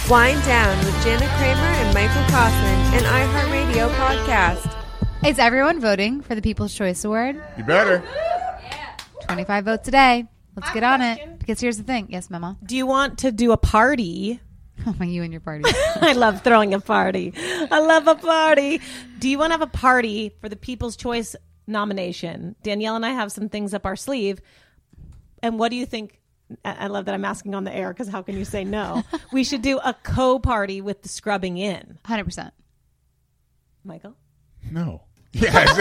Wind Down with Jana Kramer and Michael Kaufman, an iHeartRadio podcast. Is everyone voting for the People's Choice Award? You better. 25 votes today. Let's get on it. Because here's the thing. Yes, Mama. Do you want to do a party? Oh, my, you and your party. I love throwing a party. I love a party. Do you want to have a party for the People's Choice nomination? Danielle and I have some things up our sleeve. And what do you think? I love that I'm asking on the air because how can you say no? We should do a co-party with the Scrubbing In. 100%. Michael? No. Yes.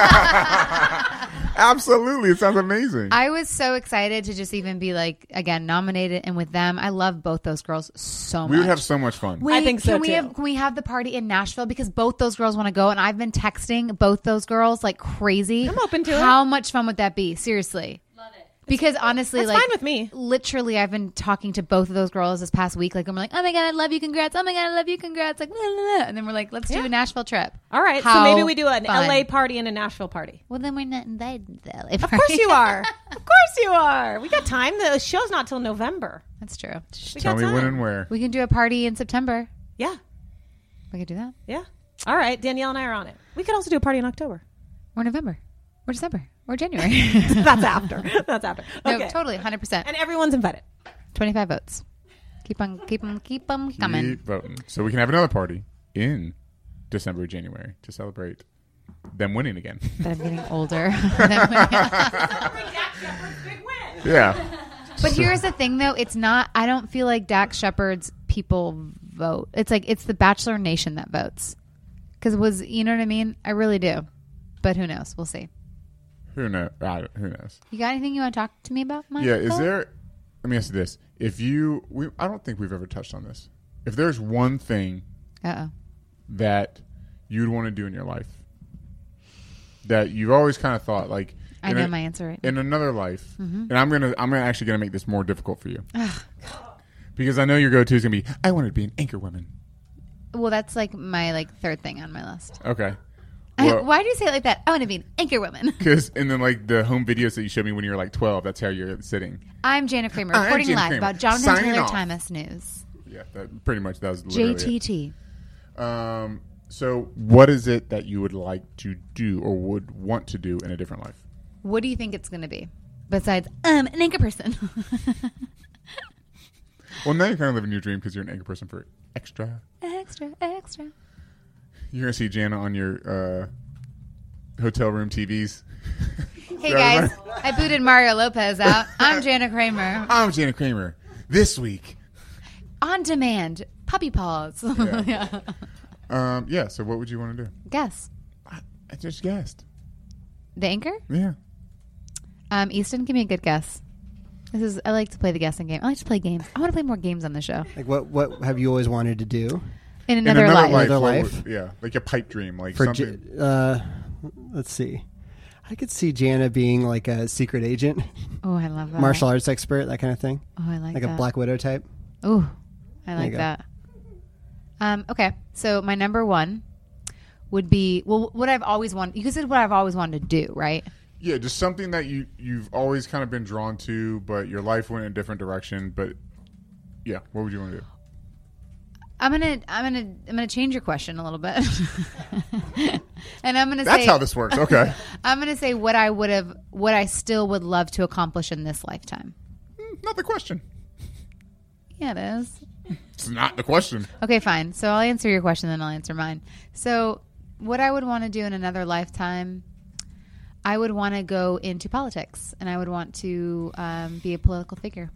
Absolutely. It sounds amazing. I was so excited to just even be like, again, nominated. And with them, I love both those girls so much. We would have so much fun. I think so, too. Can we have the party in Nashville? Because both those girls want to go. And I've been texting both those girls like crazy. I'm open to it. How much fun would that be? Seriously. Because honestly, That's like, fine with me. Literally, I've been talking to both of those girls this past week. Like, I'm like, oh my God, I love you. Congrats. Oh my God, I love you. Congrats. Like, blah, blah, blah. And then we're like, let's do a Nashville trip. All right. How so maybe we do an fun. LA party and a Nashville party. Well, then we're not invited to the LA Of party. course you are. Of course you are. We got time. The show's not till November. That's true. We Tell got me time. when and where. We can do a party in September. Yeah. We could do that. Yeah. All right. Danielle and I are on it. We could also do a party in October. Or November. Or December. Or January. That's after. That's after. Okay. No, totally. 100%. And everyone's invited. 25 votes. Keep them coming. Keep voting. So we can have another party in December, January to celebrate them winning again. That I'm getting older. Yeah. But here's the thing, though. It's not, I don't feel like Dax Shepard's people vote. It's like, it's the Bachelor Nation that votes. Because you know what I mean? I really do. But who knows? We'll see. Who knows? Who knows? You got anything you want to talk to me about, Michael? Yeah. Is there? Let me ask you this: if I don't think we've ever touched on this. If there's one thing that you'd want to do in your life that you've always kind of thought, like, I know my answer right now. in another life, and I'm actually gonna make this more difficult for you because I know your go-to is gonna be, I wanted to be an anchor woman. Well, that's like my third thing on my list. Okay. Well, Why do you say it like that? I want to be an anchor woman. Because and then like the home videos that you showed me when you were like 12, that's how you're sitting. I'm Jana Kramer, I'm reporting Jana live Kramer. about Jonathan Signing Taylor off. Thomas News. Yeah, that was literally JTT. it. So what is it that you would like to do or would want to do in a different life? What do you think it's going to be? Besides, an anchor person. Well, now you're kind of living your dream because you're an anchor person for extra. Extra. You're going to see Jana on your hotel room TVs. Hey, guys. I booted Mario Lopez out. I'm Jana Kramer. I'm Jana Kramer. This week. On demand. Puppy paws. Yeah. Yeah, so what would you want to do? Guess. I just guessed. The anchor? Yeah. Easton, give me a good guess. I like to play the guessing game. I like to play games. I want to play more games on the show. Like what have you always wanted to do? In another life. Another what life? yeah, like a pipe dream. Like For something. let's see. I could see Jana being like a secret agent, Oh, I love that. martial arts expert, that kind of thing. Oh, I like Like that. a Black Widow type. Oh, I you like go. that. Okay, so my number one would be, well, what I've always wanted. You said what I've always wanted to do, right? Yeah, just something that you've always kind of been drawn to, but your life went in a different direction. But yeah, what would you want to do? I'm gonna change your question a little bit, and I'm gonna That's say how this works. Okay. I'm gonna say what I still would love to accomplish in this lifetime. Not the question. Yeah, it is. It's not the question. Okay, fine. So I'll answer your question, then I'll answer mine. So what I would want to do in another lifetime, I would want to go into politics, and I would want to be a political figure.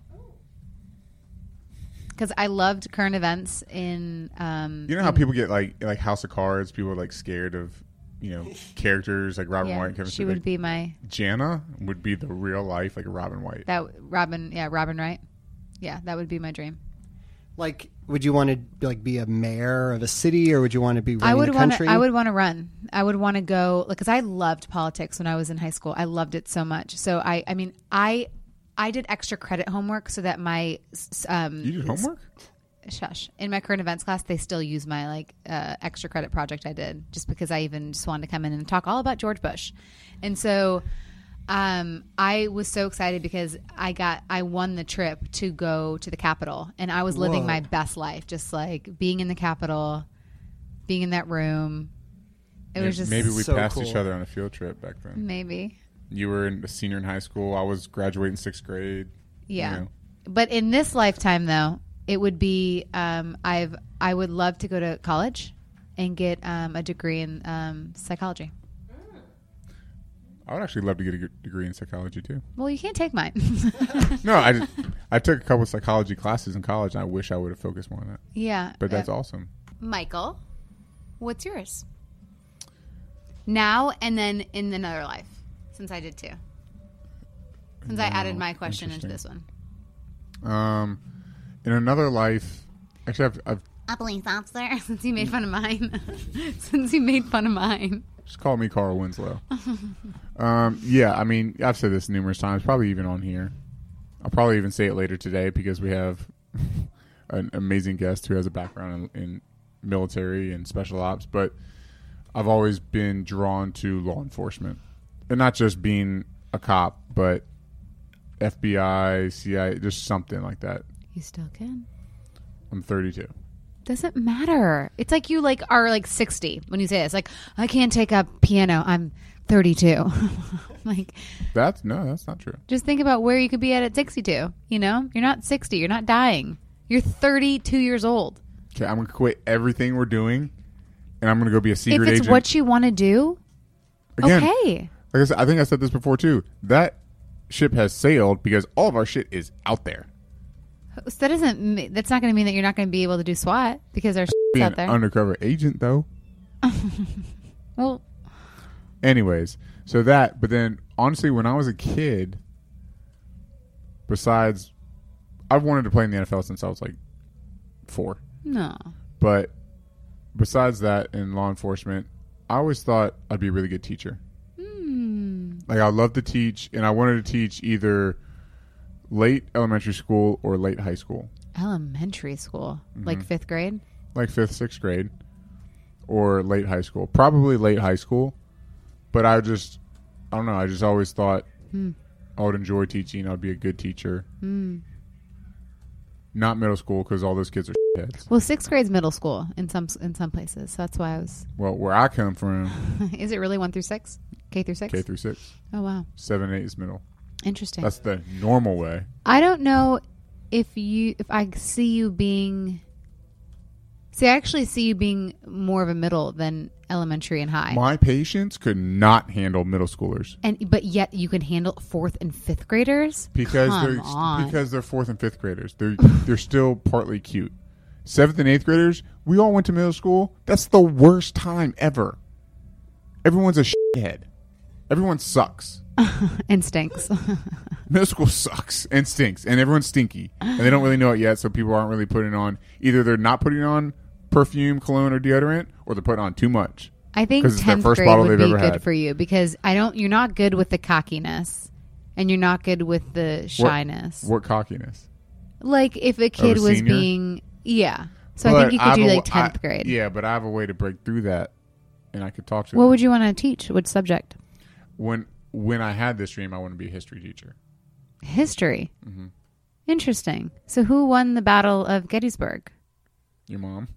Because I loved current events in... You know how people get like House of Cards, people are like scared of, characters like Robin White. Kevin she Spacey. would be my... Jana would be the real life, like Robin White. Robin Wright. Yeah, that would be my dream. Like, would you want to be a mayor of a city, or would you want to be running the country? I would want to run. I would want to go because I loved politics when I was in high school. I loved it so much. So I did extra credit homework so that my You did homework? Shush. In my current events class, they still use my extra credit project I did just because I even just wanted to come in and talk all about George Bush. And so I was so excited because I won the trip to go to the Capitol, and I was living my best life, just like being in the Capitol, being in that room. It was just maybe we so passed cool. each other on a field trip back then. Maybe You were a senior in high school. I was graduating 6th grade. yeah. You know. But in this lifetime, though, it would be I would love to go to college and get a degree in psychology. I would actually love to get a degree in psychology too. Well, you can't take mine. No, I took a couple of psychology classes in college, and I wish I would have focused more on that. Yeah. But that's awesome. Michael, what's yours? Now and then in another life, since I did too. Since I added my question into this one. In another life, actually, I've A police officer, since you made fun of mine. Just call me Carl Winslow. Yeah, I mean, I've said this numerous times, probably even on here. I'll probably even say it later today because we have an amazing guest who has a background in military and special ops. But I've always been drawn to law enforcement. And not just being a cop, but FBI, CIA, just something like that. You still can. I'm 32. Doesn't matter. It's like you are 60 when you say this. Like, I can't take up piano. I'm 32. Like, That's not true. just think about where you could be at 62. You know, you're not 60. You're not dying. You're 32 years old. Okay, I'm going to quit everything we're doing, and I'm going to go be a secret If it's agent. what you want to do, Again, okay. Like I said, I think I said this before too. That ship has sailed because all of our shit is out there. So that's not going to mean that you're not going to be able to do SWAT because our shit's Being out there. an undercover agent, though. Well, Anyways, so that. But then, honestly, when I was a kid, besides, I've wanted to play in the NFL since I was like 4. no. But besides that, in law enforcement, I always thought I'd be a really good teacher. Like, I love to teach, and I wanted to teach either late elementary school or late high school. Elementary school, like 5th grade. Like 5th, 6th grade, or late high school. Probably late high school. But I don't know. I just always thought I would enjoy teaching. I'd be a good teacher. Not middle school because all those kids are shitheads. Well, 6th grade's middle school in some places. So that's why I was. Well, where I come from, Is it really 1 through 6? K through 6? K through 6. Oh, wow. 7, 8 is middle. Interesting. That's the normal way. I don't know if I see you being. See, I actually see you being more of a middle than elementary and high. My patients could not handle middle schoolers But yet you can handle 4th and 5th graders because Come on. they're 4th and 5th graders. They're still partly cute. 7th and 8th graders, we all went to middle school. That's the worst time ever. Everyone's a shithead. Everyone sucks. and stinks. Middle school sucks and stinks, and everyone's stinky, and they don't really know it yet. So people aren't really putting on. Either they're not putting on perfume, cologne, or deodorant, or they're putting on too much. I think 'Cause it's their 10th first grade bottle would they've be ever good had. for you because you're not good with the cockiness and you're not good with the shyness. What cockiness? Like if a kid was senior? being, yeah. So I think you could do like 10th grade. Yeah, but I have a way to break through that, and I could talk to What them. would you want to teach? What subject? When I had this dream, I wanted to be a history teacher. History. Mm-hmm. Interesting. So who won the Battle of Gettysburg? Your mom.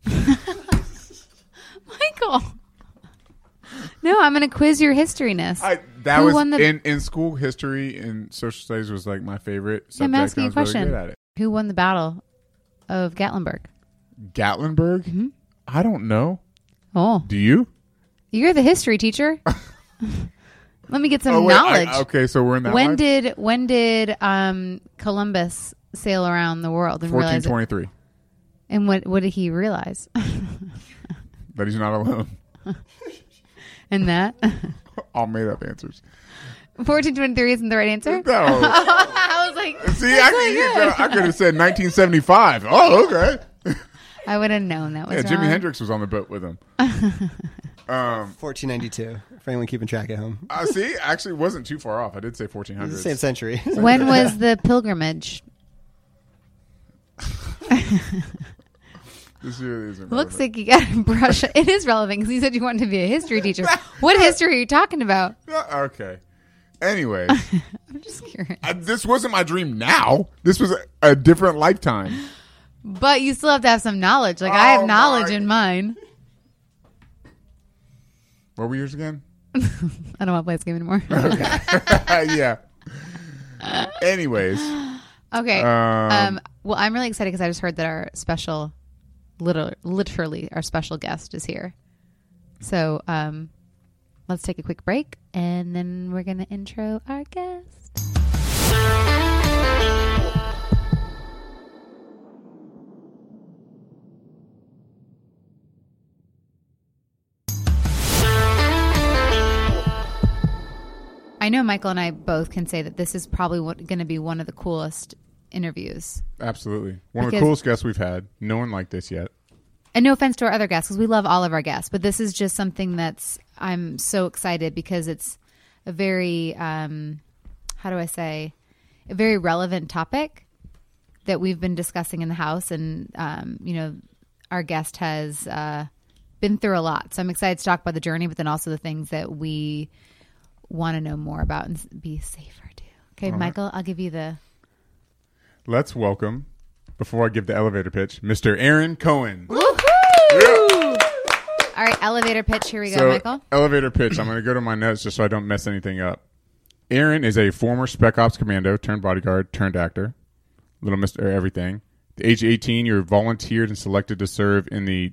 Michael. No, I'm going to quiz your historyness. That Who was won the- in school. History and social studies was like my favorite subject. I'm asking and you I a was really question. good at it. Who won the Battle of Gatlinburg? Gatlinburg? Mm-hmm. I don't know. Oh, Do you? you're the history teacher. Let me get some wait, knowledge. okay, so we're in that. When life? did Columbus sail around the world and realize it? 1423. And what did he realize? That he's not alone. And that All made up answers. 1423 isn't the right answer. No. I was like, See, I could have said 1975. Oh, okay. I would have known that was Yeah, Jimi wrong. Hendrix was on the boat with him. 1492, for anyone keeping track at home. See, actually, it wasn't too far off. I did say 1400s. It's the same century. When was the pilgrimage? This really isn't Looks relevant. like you got to brush. It is relevant because you said you wanted to be a history teacher. What history are you talking about? Okay. Anyways, I'm just curious. This wasn't my dream now. This was a different lifetime. But you still have to have some knowledge. Like, I have knowledge in mine. What were yours again? I don't want to play this game anymore. Okay. Yeah. Anyways. Okay. Well, I'm really excited because I just heard that our special, literally our special guest is here. So let's take a quick break, and then we're going to intro our guest. I know Michael and I both can say that this is probably going to be one of the coolest interviews. Absolutely. One of the coolest guests we've had. No one like this yet. And no offense to our other guests, because we love all of our guests, but this is just something I'm so excited because it's a very, a very relevant topic that we've been discussing in the house. And, our guest has been through a lot. So I'm excited to talk about the journey, but then also the things that we want to know more about and be safer too. Okay, all Michael, right. I'll give you the... Let's welcome, before I give the elevator pitch, Mr. Aaron Cohen. Woohoo! Yeah. All right, elevator pitch. Here we go, Michael. Elevator pitch. I'm going to go to my notes just so I don't mess anything up. Aaron is a former Spec Ops commando turned bodyguard turned actor. Little Mr. Everything. At the age of 18, you're volunteered and selected to serve in the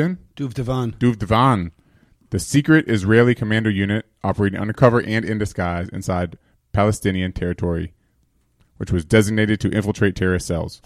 Duvdevan, the secret Israeli commando unit operating undercover and in disguise inside Palestinian territory, which was designated to infiltrate terrorist cells.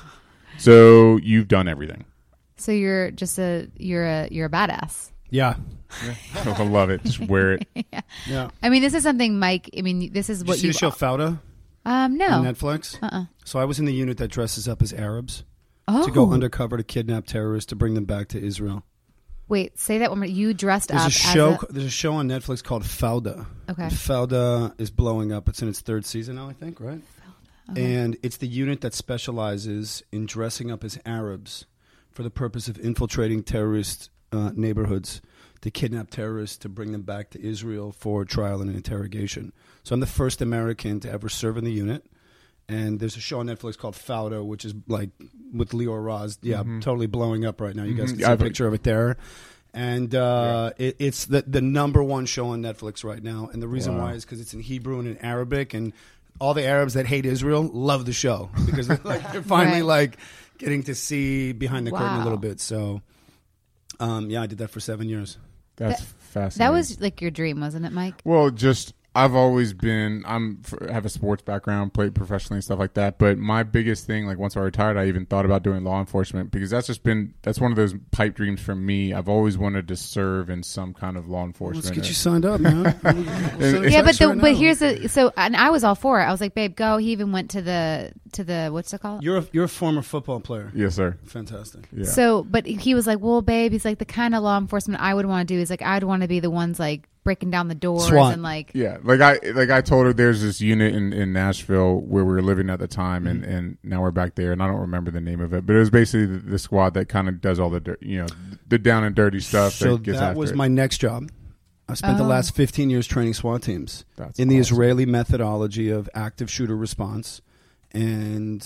So you've done everything. So you're just you're a badass. Yeah. I love it. Just wear it. Yeah. I mean, this is something, Mike. I mean, this is what you see the show Fauda? No. On Netflix? So I was in the unit that dresses up as Arabs to go undercover to kidnap terrorists to bring them back to Israel. Wait, say that one more. You dressed up. There's a show on Netflix called Fauda. Okay. And Fauda is blowing up. It's in its 3rd season now, I think, right? Okay. And it's the unit that specializes in dressing up as Arabs for the purpose of infiltrating terrorist neighborhoods to kidnap terrorists to bring them back to Israel for trial and interrogation. So I'm the first American to ever serve in the unit. And there's a show on Netflix called Fauda, which is like with Lior Raz. Yeah, totally blowing up right now. You guys can see a picture of it there. And it's the number one show on Netflix right now. And the reason why is because it's in Hebrew and in Arabic. And all the Arabs that hate Israel love the show because they're finally getting to see behind the curtain a little bit. So, I did that for 7 years. That's fascinating. That was like your dream, wasn't it, Mike? Well, I've always been, have a sports background, played professionally and stuff like that. But my biggest thing, like once I retired, I even thought about doing law enforcement because that's one of those pipe dreams for me. I've always wanted to serve in some kind of law enforcement. Let's get you signed up, man. But here's and I was all for it. I was like, babe, go. He even went to the what's it called? You're a former football player. Yes, sir. Fantastic. Yeah. So, but he was like, well, babe, he's like the kind of law enforcement I would want to do is like I'd want to be the ones like breaking down the doors SWAT. And like I told her there's this unit in Nashville where we were living at the time and now we're back there and I don't remember the name of it, but it was basically the squad that kind of does all the the down and dirty stuff. So that was my next job. I spent the last 15 years training SWAT teams in the Israeli methodology of active shooter response and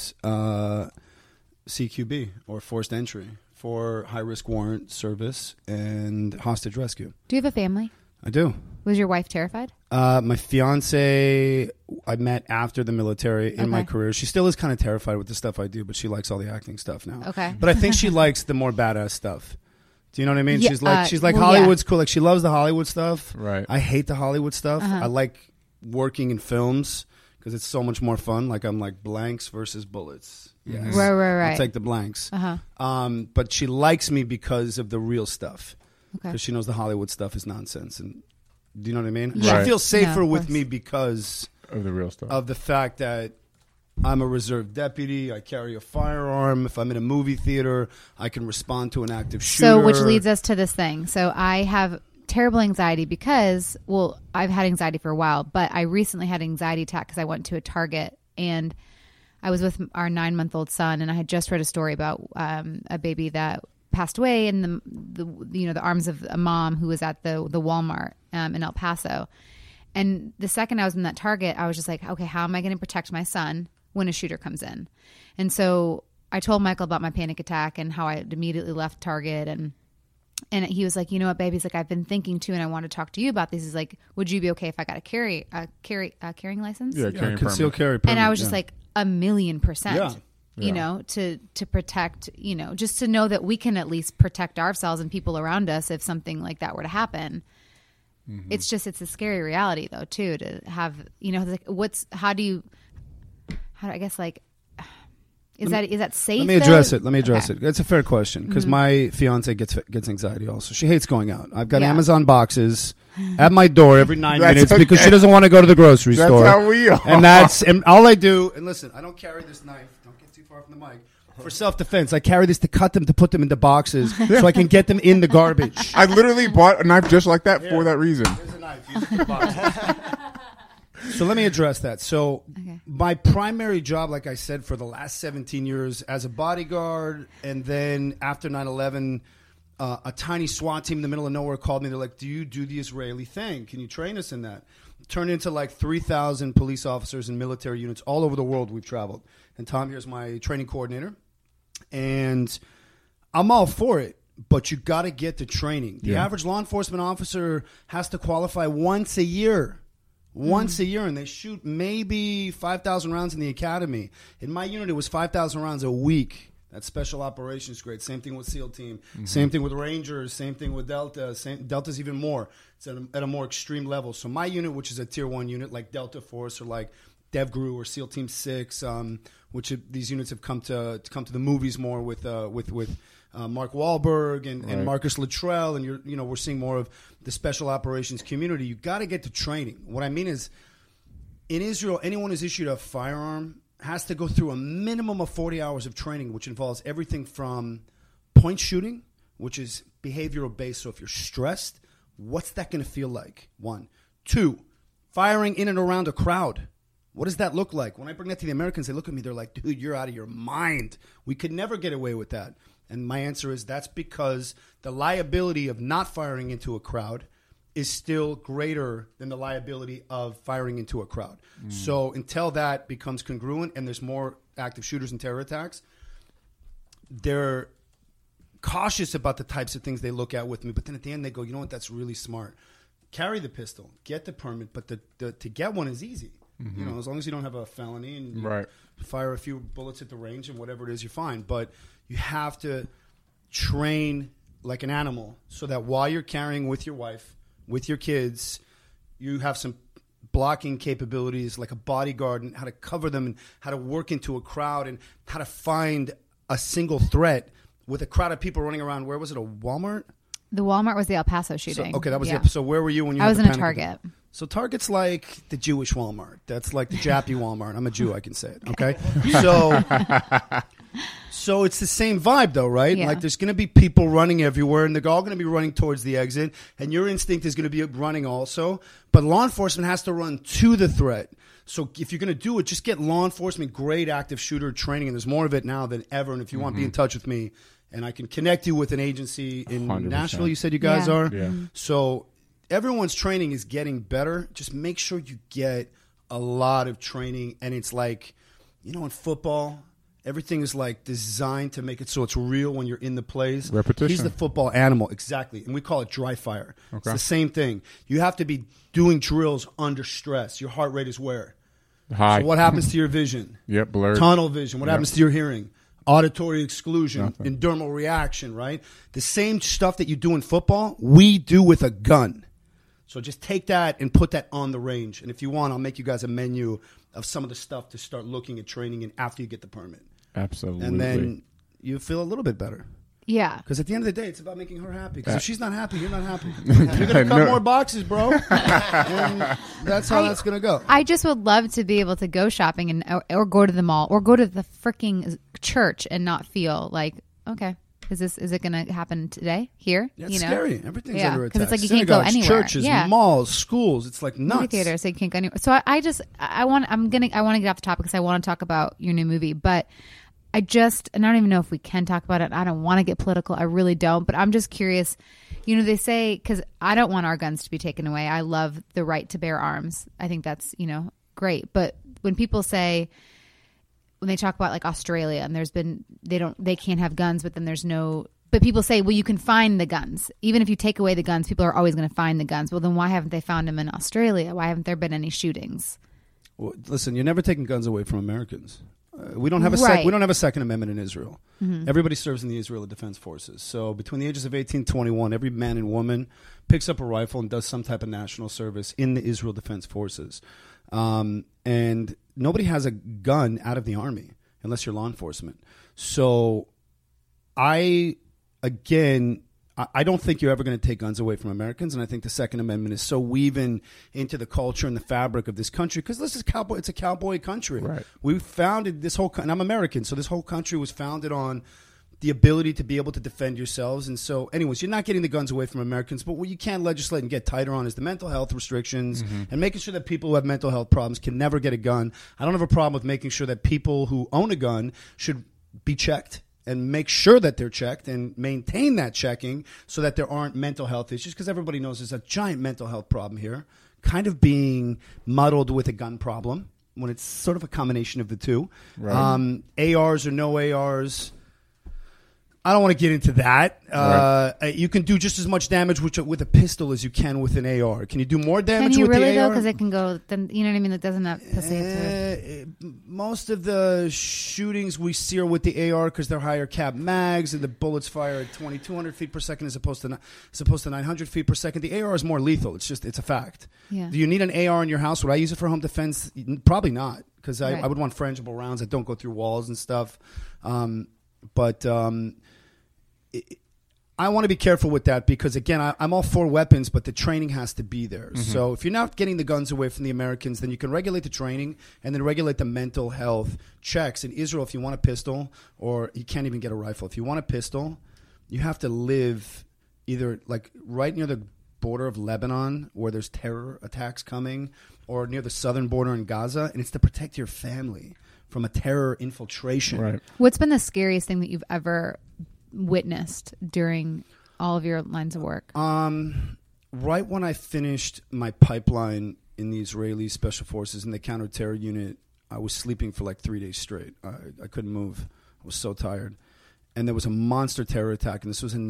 CQB or forced entry for high risk warrant service and hostage rescue. Do you have a family? I do. Was your wife terrified? My fiance, I met after the military in my career. She still is kind of terrified with the stuff I do, but she likes all the acting stuff now. Okay. But I think she likes the more badass stuff. Do you know what I mean? Yeah, she's like Hollywood's cool. Like she loves the Hollywood stuff. Right. I hate the Hollywood stuff. I like working in films because it's so much more fun. Like I'm like blanks versus bullets. Yes. Right. I'll take the blanks. But she likes me because of the real stuff. Because she knows the Hollywood stuff is nonsense. And do you know what I mean? Yeah. She feels safer with me because of the real stuff. Of the fact that I'm a reserve deputy. I carry a firearm. If I'm in a movie theater, I can respond to an active shooter. So, which leads us to this thing. So, I have terrible anxiety because, I've had anxiety for a while, but I recently had an anxiety attack because I went to a Target and I was with our 9-month-old son, and I had just read a story about a baby that passed away in the arms of a mom who was at the Walmart in El Paso. And the second I was in that Target, I was just like, okay, how am I going to protect my son when a shooter comes in? And so I told Michael about my panic attack and how I immediately left Target. And he was like, you know what, babe? He's like, I've been thinking too, and I want to talk to you about this. He's like, would you be okay if I got a carrying license? Yeah, carrying concealed carry permit. permit. And I was just like, 1,000,000%. Yeah. You know, to protect, you know, just to know that we can at least protect ourselves and people around us if something like that were to happen. Mm-hmm. It's a scary reality though, too, to have, you know, like is that safe? Let me address it. It's a fair question because my fiance gets anxiety also. She hates going out. I've got Amazon boxes at my door every 9 minutes because she doesn't want to go to the grocery store. That's how we are. And all I do, and listen, I don't carry this knife. Don't get too far from the mic. For self-defense, I carry this to cut them, to put them into boxes so I can get them in the garbage. I literally bought a knife just like that for that reason. There's a knife. Use it for boxes. So let me address that. So my primary job, like I said, for the last 17 years as a bodyguard, and then after 9/11, a tiny SWAT team in the middle of nowhere called me. They're like, do you do the Israeli thing? Can you train us in that? Turned into like 3,000 police officers and military units all over the world we've traveled. And Tom here's my training coordinator. And I'm all for it, but you got to get the training. The average law enforcement officer has to qualify once a year. And they shoot maybe 5,000 rounds in the academy. In my unit, it was 5,000 rounds a week. That's special operations grade. Same thing with SEAL team. Same thing with Rangers. Same thing with Delta. Delta's even more. It's at a more extreme level. So my unit, which is a tier 1 unit like Delta Force or like DevGru or SEAL Team 6, which these units have come to the movies more with Mark Wahlberg and Marcus Luttrell, and we're seeing more of the special operations community. You got to get to training. What I mean is, in Israel, anyone who's issued a firearm has to go through a minimum of 40 hours of training, which involves everything from point shooting, which is behavioral based. So if you're stressed, what's that going to feel like? 1, 2, firing in and around a crowd. What does that look like? When I bring that to the Americans, they look at me, they're like, dude, you're out of your mind. We could never get away with that. And my answer is that's because the liability of not firing into a crowd is still greater than the liability of firing into a crowd. So until that becomes congruent and there's more active shooters and terror attacks, they're cautious about the types of things they look at with me. But then at the end, they go, you know what, that's really smart. Carry the pistol, get the permit, but to get one is easy. You know, as long as you don't have a felony and you fire a few bullets at the range and whatever it is, you're fine. But you have to train like an animal so that while you're carrying with your wife, with your kids, you have some blocking capabilities like a bodyguard and how to cover them and how to work into a crowd and how to find a single threat with a crowd of people running around. Where was it, a Walmart? The Walmart was the El Paso shooting. So, that was it. So where were you when you I was in a Target. So Target's like the Jewish Walmart. That's like the Jappy Walmart. I'm a Jew, I can say it. Okay? So it's the same vibe though, right? Yeah. Like there's going to be people running everywhere and they're all going to be running towards the exit and your instinct is going to be running also. But law enforcement has to run to the threat. So if you're going to do it, just get law enforcement grade active shooter training, and there's more of it now than ever. And if you want to be in touch with me, and I can connect you with an agency in 100%. Nashville, you said you guys are? Yeah. So everyone's training is getting better. Just make sure you get a lot of training. And it's like, you know, in football, everything is like designed to make it so it's real when you're in the plays. Repetition. He's the football animal, exactly. And we call it dry fire. Okay. It's the same thing. You have to be doing drills under stress. Your heart rate is where? High. So what happens to your vision? Blurred. Tunnel vision. What happens to your hearing? Auditory exclusion, endermal reaction, right? The same stuff that you do in football, we do with a gun. So just take that and put that on the range. And if you want, I'll make you guys a menu of some of the stuff to start looking at training in after you get the permit. Absolutely. And then you feel a little bit better. Yeah. Because at the end of the day, it's about making her happy. Because if she's not happy, you're not happy. You're going to cut more boxes, bro. And that's how that's going to go. I just would love to be able to go shopping and or go to the mall or go to the freaking church and not feel like, okay, is it going to happen today here? Yeah, it's scary. Everything's under attack. Because it's like you Synagogues, can't go anywhere. Churches, malls, schools. It's like nuts. Movie theaters, so you can't go anywhere. So I want to get off the topic because I want to talk about your new movie, but I don't even know if we can talk about it. I don't want to get political. I really don't. But I'm just curious. You know, they say, because I don't want our guns to be taken away. I love the right to bear arms. I think that's, great. But when people say, when they talk about like Australia and they can't have guns, but then but people say, well, you can find the guns. Even if you take away the guns, people are always going to find the guns. Well, then why haven't they found them in Australia? Why haven't there been any shootings? Well, listen, you're never taking guns away from Americans. We don't have we don't have a Second Amendment in Israel. Mm-hmm. Everybody serves in the Israeli Defense Forces. So between the ages of 18 and 21, every man and woman picks up a rifle and does some type of national service in the Israel Defense Forces. And nobody has a gun out of the army unless you're law enforcement. So I don't think you're ever going to take guns away from Americans, and I think the Second Amendment is so weaving into the culture and the fabric of this country because this is it's a cowboy country. Right. We founded this whole, and I'm American, so this whole country was founded on the ability to be able to defend yourselves. And so, anyways, you're not getting the guns away from Americans, but what you can legislate and get tighter on is the mental health restrictions and making sure that people who have mental health problems can never get a gun. I don't have a problem with making sure that people who own a gun should be checked and make sure that they're checked and maintain that checking so that there aren't mental health issues, because everybody knows there's a giant mental health problem here, kind of being muddled with a gun problem when it's sort of a combination of the two. Right. ARs or no ARs, I don't want to get into that. Right. You can do just as much damage with a pistol as you can with an AR. Can you do more damage with the AR? Can you really, though? Because it can go, you know what I mean? It doesn't have to say it to... Most of the shootings we see are with the AR because they're higher cap mags and the bullets fire at 2,200 feet per second as opposed to 900 feet per second. The AR is more lethal. It's a fact. Yeah. Do you need an AR in your house? Would I use it for home defense? Probably not, because I would want frangible rounds that don't go through walls and stuff. I want to be careful with that because, again, I'm all for weapons, but the training has to be there. Mm-hmm. So if you're not getting the guns away from the Americans, then you can regulate the training and then regulate the mental health checks. In Israel, if you want a pistol, or you can't even get a rifle, if you want a pistol, you have to live either like right near the border of Lebanon where there's terror attacks coming, or near the southern border in Gaza, and it's to protect your family from a terror infiltration. Right. What's been the scariest thing that you've ever witnessed during all of your lines of work? Right when I finished my pipeline in the Israeli Special Forces in the counter-terror unit, I was sleeping for like 3 days straight. I couldn't move. I was so tired. And there was a monster terror attack, and this was in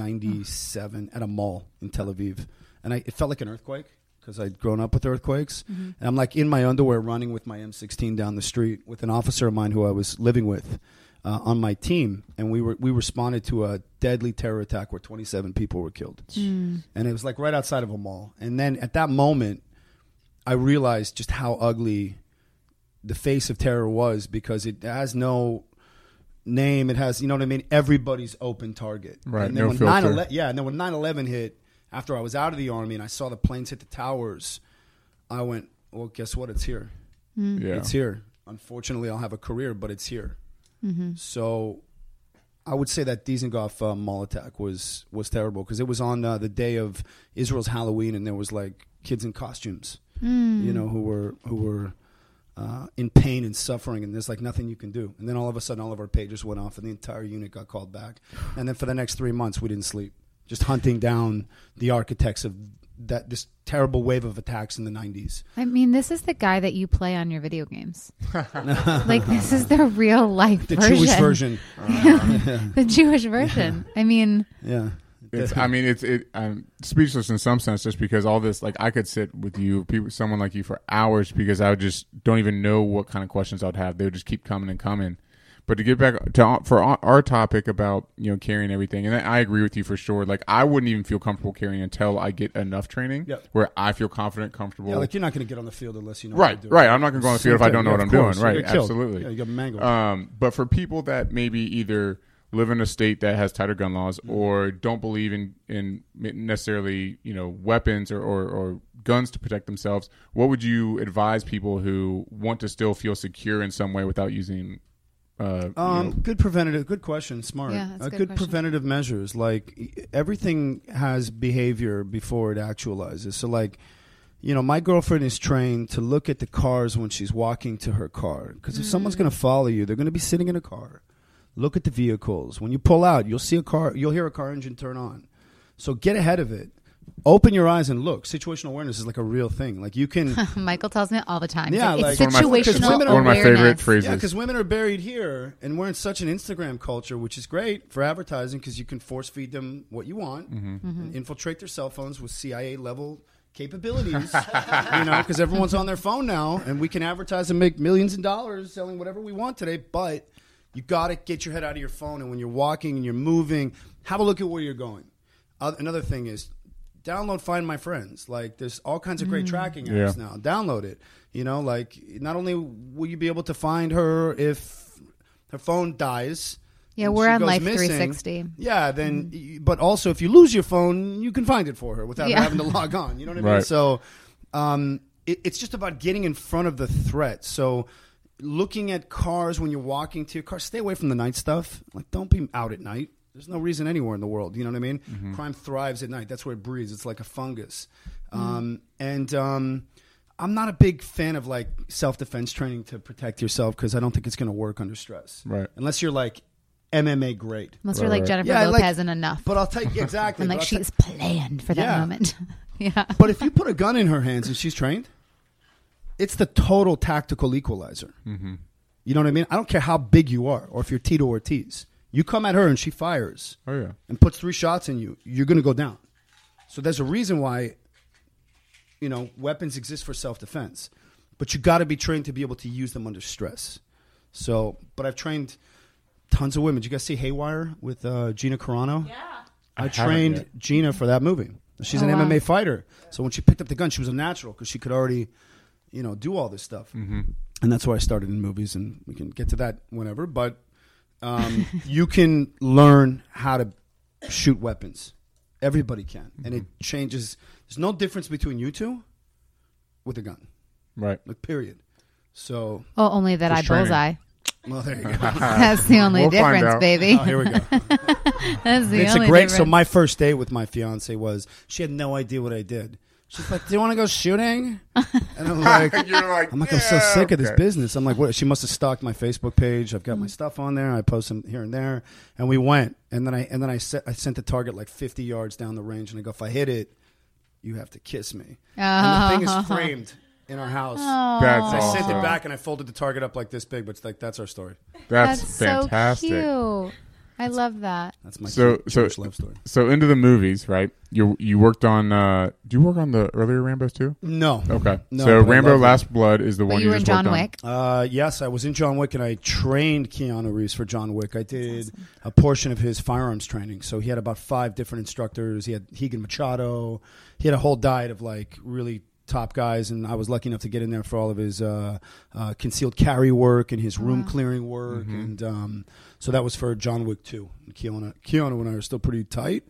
97 at a mall in Tel Aviv. And it felt like an earthquake because I'd grown up with earthquakes. Mm-hmm. And I'm like in my underwear running with my M16 down the street with an officer of mine who I was living with on my team. And we responded to a deadly terror attack where 27 people were killed. And it was like right outside of a mall. And then at that moment, I realized just how ugly the face of terror was, because it has no name. It has, you know what I mean? Everybody's open target. Right, and then no when filter. And then when 9/11 hit, after I was out of the Army and I saw the planes hit the towers, I went, well, guess what? It's here. Yeah. It's here. Unfortunately, I'll have a career, but it's here. Mm-hmm. So I would say that Dizengoff mall attack was terrible, because it was on the day of Israel's Halloween, and there was like kids in costumes, you know, who were in pain and suffering, and there's like nothing you can do. And then all of a sudden, all of our pagers went off, and the entire unit got called back. And then for the next 3 months, we didn't sleep, just hunting down the architects of this terrible wave of attacks in the 90s. I mean, this is the guy that you play on your video games. Like, this is the real life the version. Jewish version. The Jewish version. I mean, yeah. I'm speechless in some sense, just because all this, like, I could sit with you, someone like you, for hours, because I would just don't even know what kind of questions I'd have. They would just keep coming and coming. But to get back to for our topic about, you know, carrying everything, and I agree with you for sure. Like, I wouldn't even feel comfortable carrying until I get enough training where I feel confident, comfortable. Yeah, like, you're not going to get on the field unless you know right, what to do. Right, I'm not going to go on the field if I don't know what I'm doing. Right, absolutely. Yeah, you got mangled. But for people that maybe either live in a state that has tighter gun laws or don't believe in necessarily, you know, weapons or guns to protect themselves, what would you advise people who want to still feel secure in some way without using good question. Smart. Yeah, that's a good question. preventative measures. Like, everything has behavior before it actualizes. So, like, you know, my girlfriend is trained to look at the cars when she's walking to her car, because if someone's going to follow you, they're going to be sitting in a car. Look at the vehicles. When you pull out, you'll see a car. You'll hear a car engine turn on. So get ahead of it. Open your eyes and look. Situational awareness is like a real thing. Like you can. Michael tells me all the time. Yeah, it's like situational awareness. One of my favorite phrases. Yeah, because women are buried here, and we're in such an Instagram culture, which is great for advertising because you can force feed them what you want, and infiltrate their cell phones with CIA level capabilities. Because everyone's on their phone now, and we can advertise and make millions of dollars selling whatever we want today. But you got to get your head out of your phone, and when you're walking and you're moving, have a look at where you're going. Another thing is. Download Find My Friends. Like, there's all kinds of great tracking apps now. Download it. Like, not only will you be able to find her if her phone dies. Yeah, we're on Life 360. Yeah, then, but also if you lose your phone, you can find it for her without having to log on. You know what I mean? So, it's just about getting in front of the threat. So, looking at cars when you're walking to your car, stay away from the night stuff. Like, don't be out at night. There's no reason anywhere in the world. You know what I mean? Mm-hmm. Crime thrives at night. That's where it breathes. It's like a fungus. I'm not a big fan of like self-defense training to protect yourself because I don't think it's going to work under stress. Right. Unless you're like MMA great. Unless you're like Jennifer Lopez and enough. But I'll tell you exactly. And like she's planned for that moment. Yeah. But if you put a gun in her hands and she's trained, it's the total tactical equalizer. Mm-hmm. You know what I mean? I don't care how big you are or if you're Tito Ortiz. You come at her and she fires and puts 3 shots in you, you're going to go down. So there's a reason why, weapons exist for self-defense. But you got to be trained to be able to use them under stress. So, but I've trained tons of women. Did you guys see Haywire with Gina Carano? Yeah. I trained Gina for that movie. She's an MMA fighter. So when she picked up the gun, she was a natural because she could already, do all this stuff. Mm-hmm. And that's why I started in movies, and we can get to that whenever. But you can learn how to shoot weapons. Everybody can. And it changes. There's no difference between you two with a gun. Right. Like, period. So. Oh, only that I training. bullseye. Well, there you go. That's the only difference, baby. Oh, here we go. That's the it's only a great. difference. So my first date with my fiance was she had no idea what I did. She's like, "Do you want to go shooting?" And I'm like, I'm so sick of this business. I'm like, what? She must have stalked my Facebook page. I've got my stuff on there. I post them here and there, and we went. And then I sent the target like 50 yards down the range, and I go, if I hit it, you have to kiss me. And the thing is framed in our house. That's I awesome. sent it back, and I folded the target up like this big. But it's like that's our story. That's fantastic. So cute. I love that. That's my Jewish love story. So into the movies, right? You worked on. Do you work on the earlier Rambos too? No. Okay. No, so Rambo: Last Blood is the one you were in just John worked Wick. Yes, I was in John Wick, and I trained Keanu Reeves for John Wick. I did a portion of his firearms training. So he had about 5 different instructors. He had Higan Machado. He had a whole diet of like really top guys, and I was lucky enough to get in there for all of his concealed carry work and his room clearing work, and so that was for John Wick 2. Keanu and I are still pretty tight,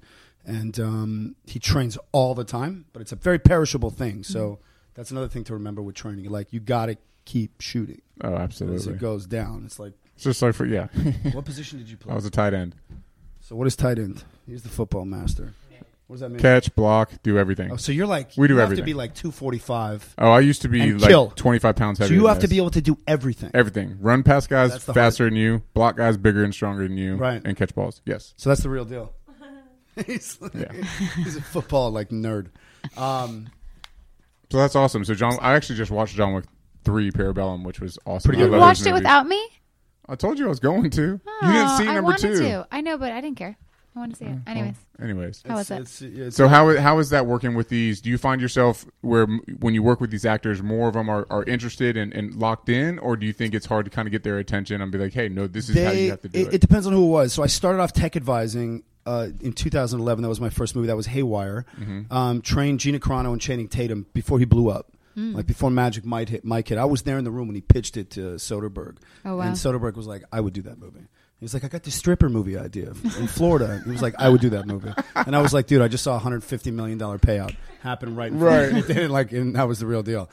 and he trains all the time, but it's a very perishable thing. So that's another thing to remember with training. Like, you got to keep shooting. Oh, absolutely. As it goes down, it's just like What position did you play? I was a tight end. So what is tight end? He's the football master. What does that mean? Catch, block, do everything. Oh, so you're like, we do you everything. have to be like 245. Oh, I used to be like kill. 25 pounds heavier. So you have than to this. be able to do everything. Everything. Run past guys That's the faster hard- than you, block guys bigger and stronger than you, Right. and catch balls. Yes. So that's the real deal. He's a football like nerd. So that's awesome. So I actually just watched John Wick 3 Parabellum, which was awesome. Pretty good. I You love watched those it movies. without me? I told you I was going to. Oh, You didn't see I number wanted 2. to. I know, but I didn't care. I wanted to see it. Anyways. How was it? So how is that working with these? Do you find yourself where when you work with these actors, more of them are interested and locked in, or do you think it's hard to kind of get their attention and be like, hey, no, this is how you have to do it? It depends on who it was. So I started off tech advising in 2011. That was my first movie. That was Haywire. Trained Gina Carano and Channing Tatum before he blew up. Like before Magic Mike hit. I was there in the room when he pitched it to Soderbergh. Oh, wow. And Soderbergh was like, I would do that movie. He was like, I got this stripper movie idea in Florida. He was like, I would do that movie. And I was like, dude, I just saw a $150 million payout happen right in front of me. And that was the real deal.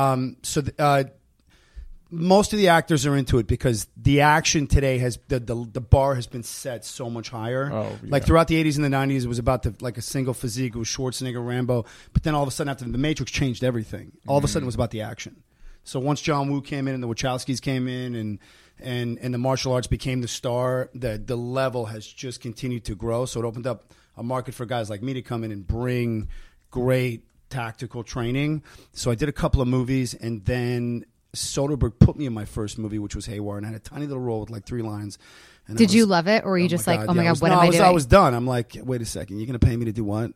Yeah. Most of the actors are into it because the action today has the bar has been set so much higher. Oh, yeah. Like throughout the 80s and the 90s, it was about like a single physique. It was Schwarzenegger, Rambo. But then all of a sudden, after The Matrix changed everything, all of a sudden it was about the action. So once John Woo came in and the Wachowskis came in, and the martial arts became the star, the level has just continued to grow. So it opened up a market for guys like me to come in and bring great tactical training. So I did a couple of movies, and then Soderbergh put me in my first movie, which was Haywire, and I had a tiny little role with like 3 lines. And Did you love it, or were you just like, oh my God, what am I doing? I was done. I'm like, wait a second, you're going to pay me to do what?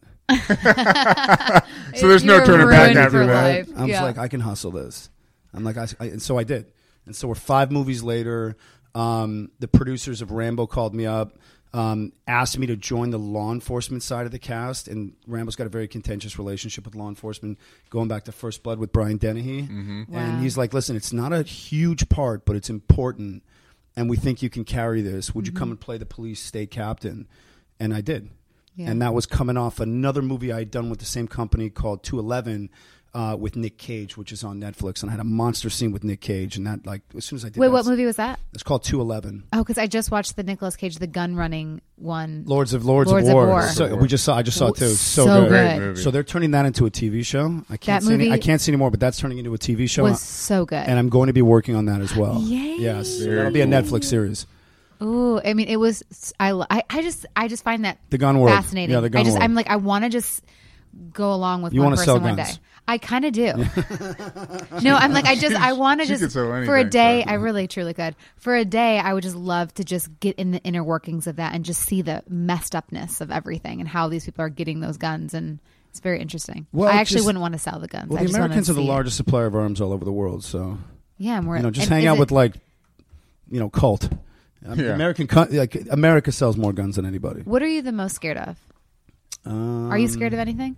So there's no turning back after that. I was like, I can hustle this. I'm like, and so I did. And so we're 5 movies later. The producers of Rambo called me up, asked me to join the law enforcement side of the cast. And Rambo's got a very contentious relationship with law enforcement, going back to First Blood with Brian Dennehy. Mm-hmm. Wow. And he's like, listen, it's not a huge part, but it's important. And we think you can carry this. Would you come and play the police state captain? And I did. Yeah. And that was coming off another movie I had done with the same company called 211 with Nick Cage, which is on Netflix. And I had a monster scene with Nick Cage. And that, like, as soon as I did Wait, what movie was that? It's called 211. Oh, because I just watched the Nicolas Cage, the gun running one. Lords of War. So I just saw it too. So good. So they're turning that into a TV show. I can't see anymore, but that's turning into a TV show. Was so good. And I'm going to be working on that as well. Yay. Yes. Very That'll be a Netflix series. Oh, I mean, it was. I just find that the gun world fascinating. Yeah, the gun world. I'm like, I want to just go along with you one person one guns. day. I kind of do. No, I'm like, I want to just for a day. I really truly could. For a day, I would just love to just get in the inner workings of that and just see the messed upness of everything and how these people are getting those guns, and it's very interesting. Well, I actually wouldn't want to sell the guns. Well, the Americans are the largest supplier of arms all over the world. So yeah, and we're just hang out with cult. America sells more guns than anybody. What are you the most scared of? Are you scared of anything?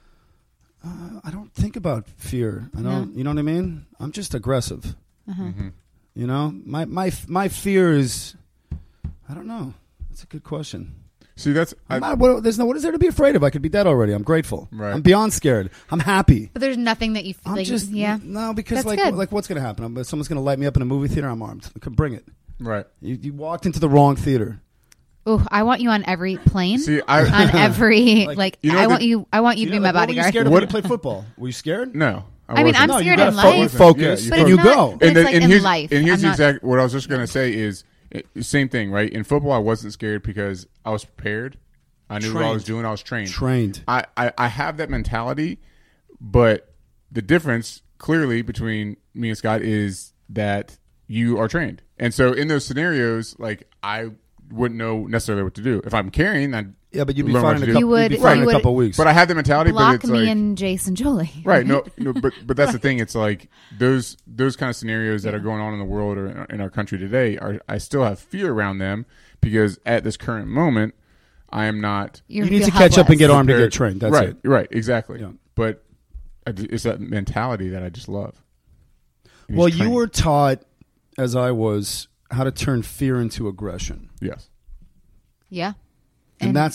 I don't think about fear. I don't. No. You know what I mean? I'm just aggressive. Uh-huh. Mm-hmm. You know, my fear is. I don't know. That's a good question. See, what is there to be afraid of? I could be dead already. I'm grateful. Right. I'm beyond scared. I'm happy. But there's nothing that you feel like. No, because that's like what's going to happen? Someone's going to light me up in a movie theater. I'm armed. I could bring it. Right. You walked into the wrong theater. Oh, I want you on every plane. See, on every I want you to be my bodyguard. Were you scared when you played football? Were you scared? No. I mean, I'm scared in life. Focus. But and you go. And in life. And here's exactly what I was just going to say is same thing, right? In football, I wasn't scared because I was prepared. I knew what I was doing. I was trained. I have that mentality, but the difference clearly between me and Scott is that you are trained. And so in those scenarios, like I wouldn't know necessarily what to do. If I'm carrying, but you'd be fine in a couple weeks. But I had the mentality. Block but it's me like, and Jason Jolie. Right. No, but that's the thing. It's like those kind of scenarios that are going on in the world or in our country today I still have fear around them because at this current moment, I am not. You need to catch up and get armed to get trained. That's right. it. Right. Exactly. Yeah. But it's that mentality that I just love. Well, you were taught, as I was, how to turn fear into aggression. Yes. Yeah. And that's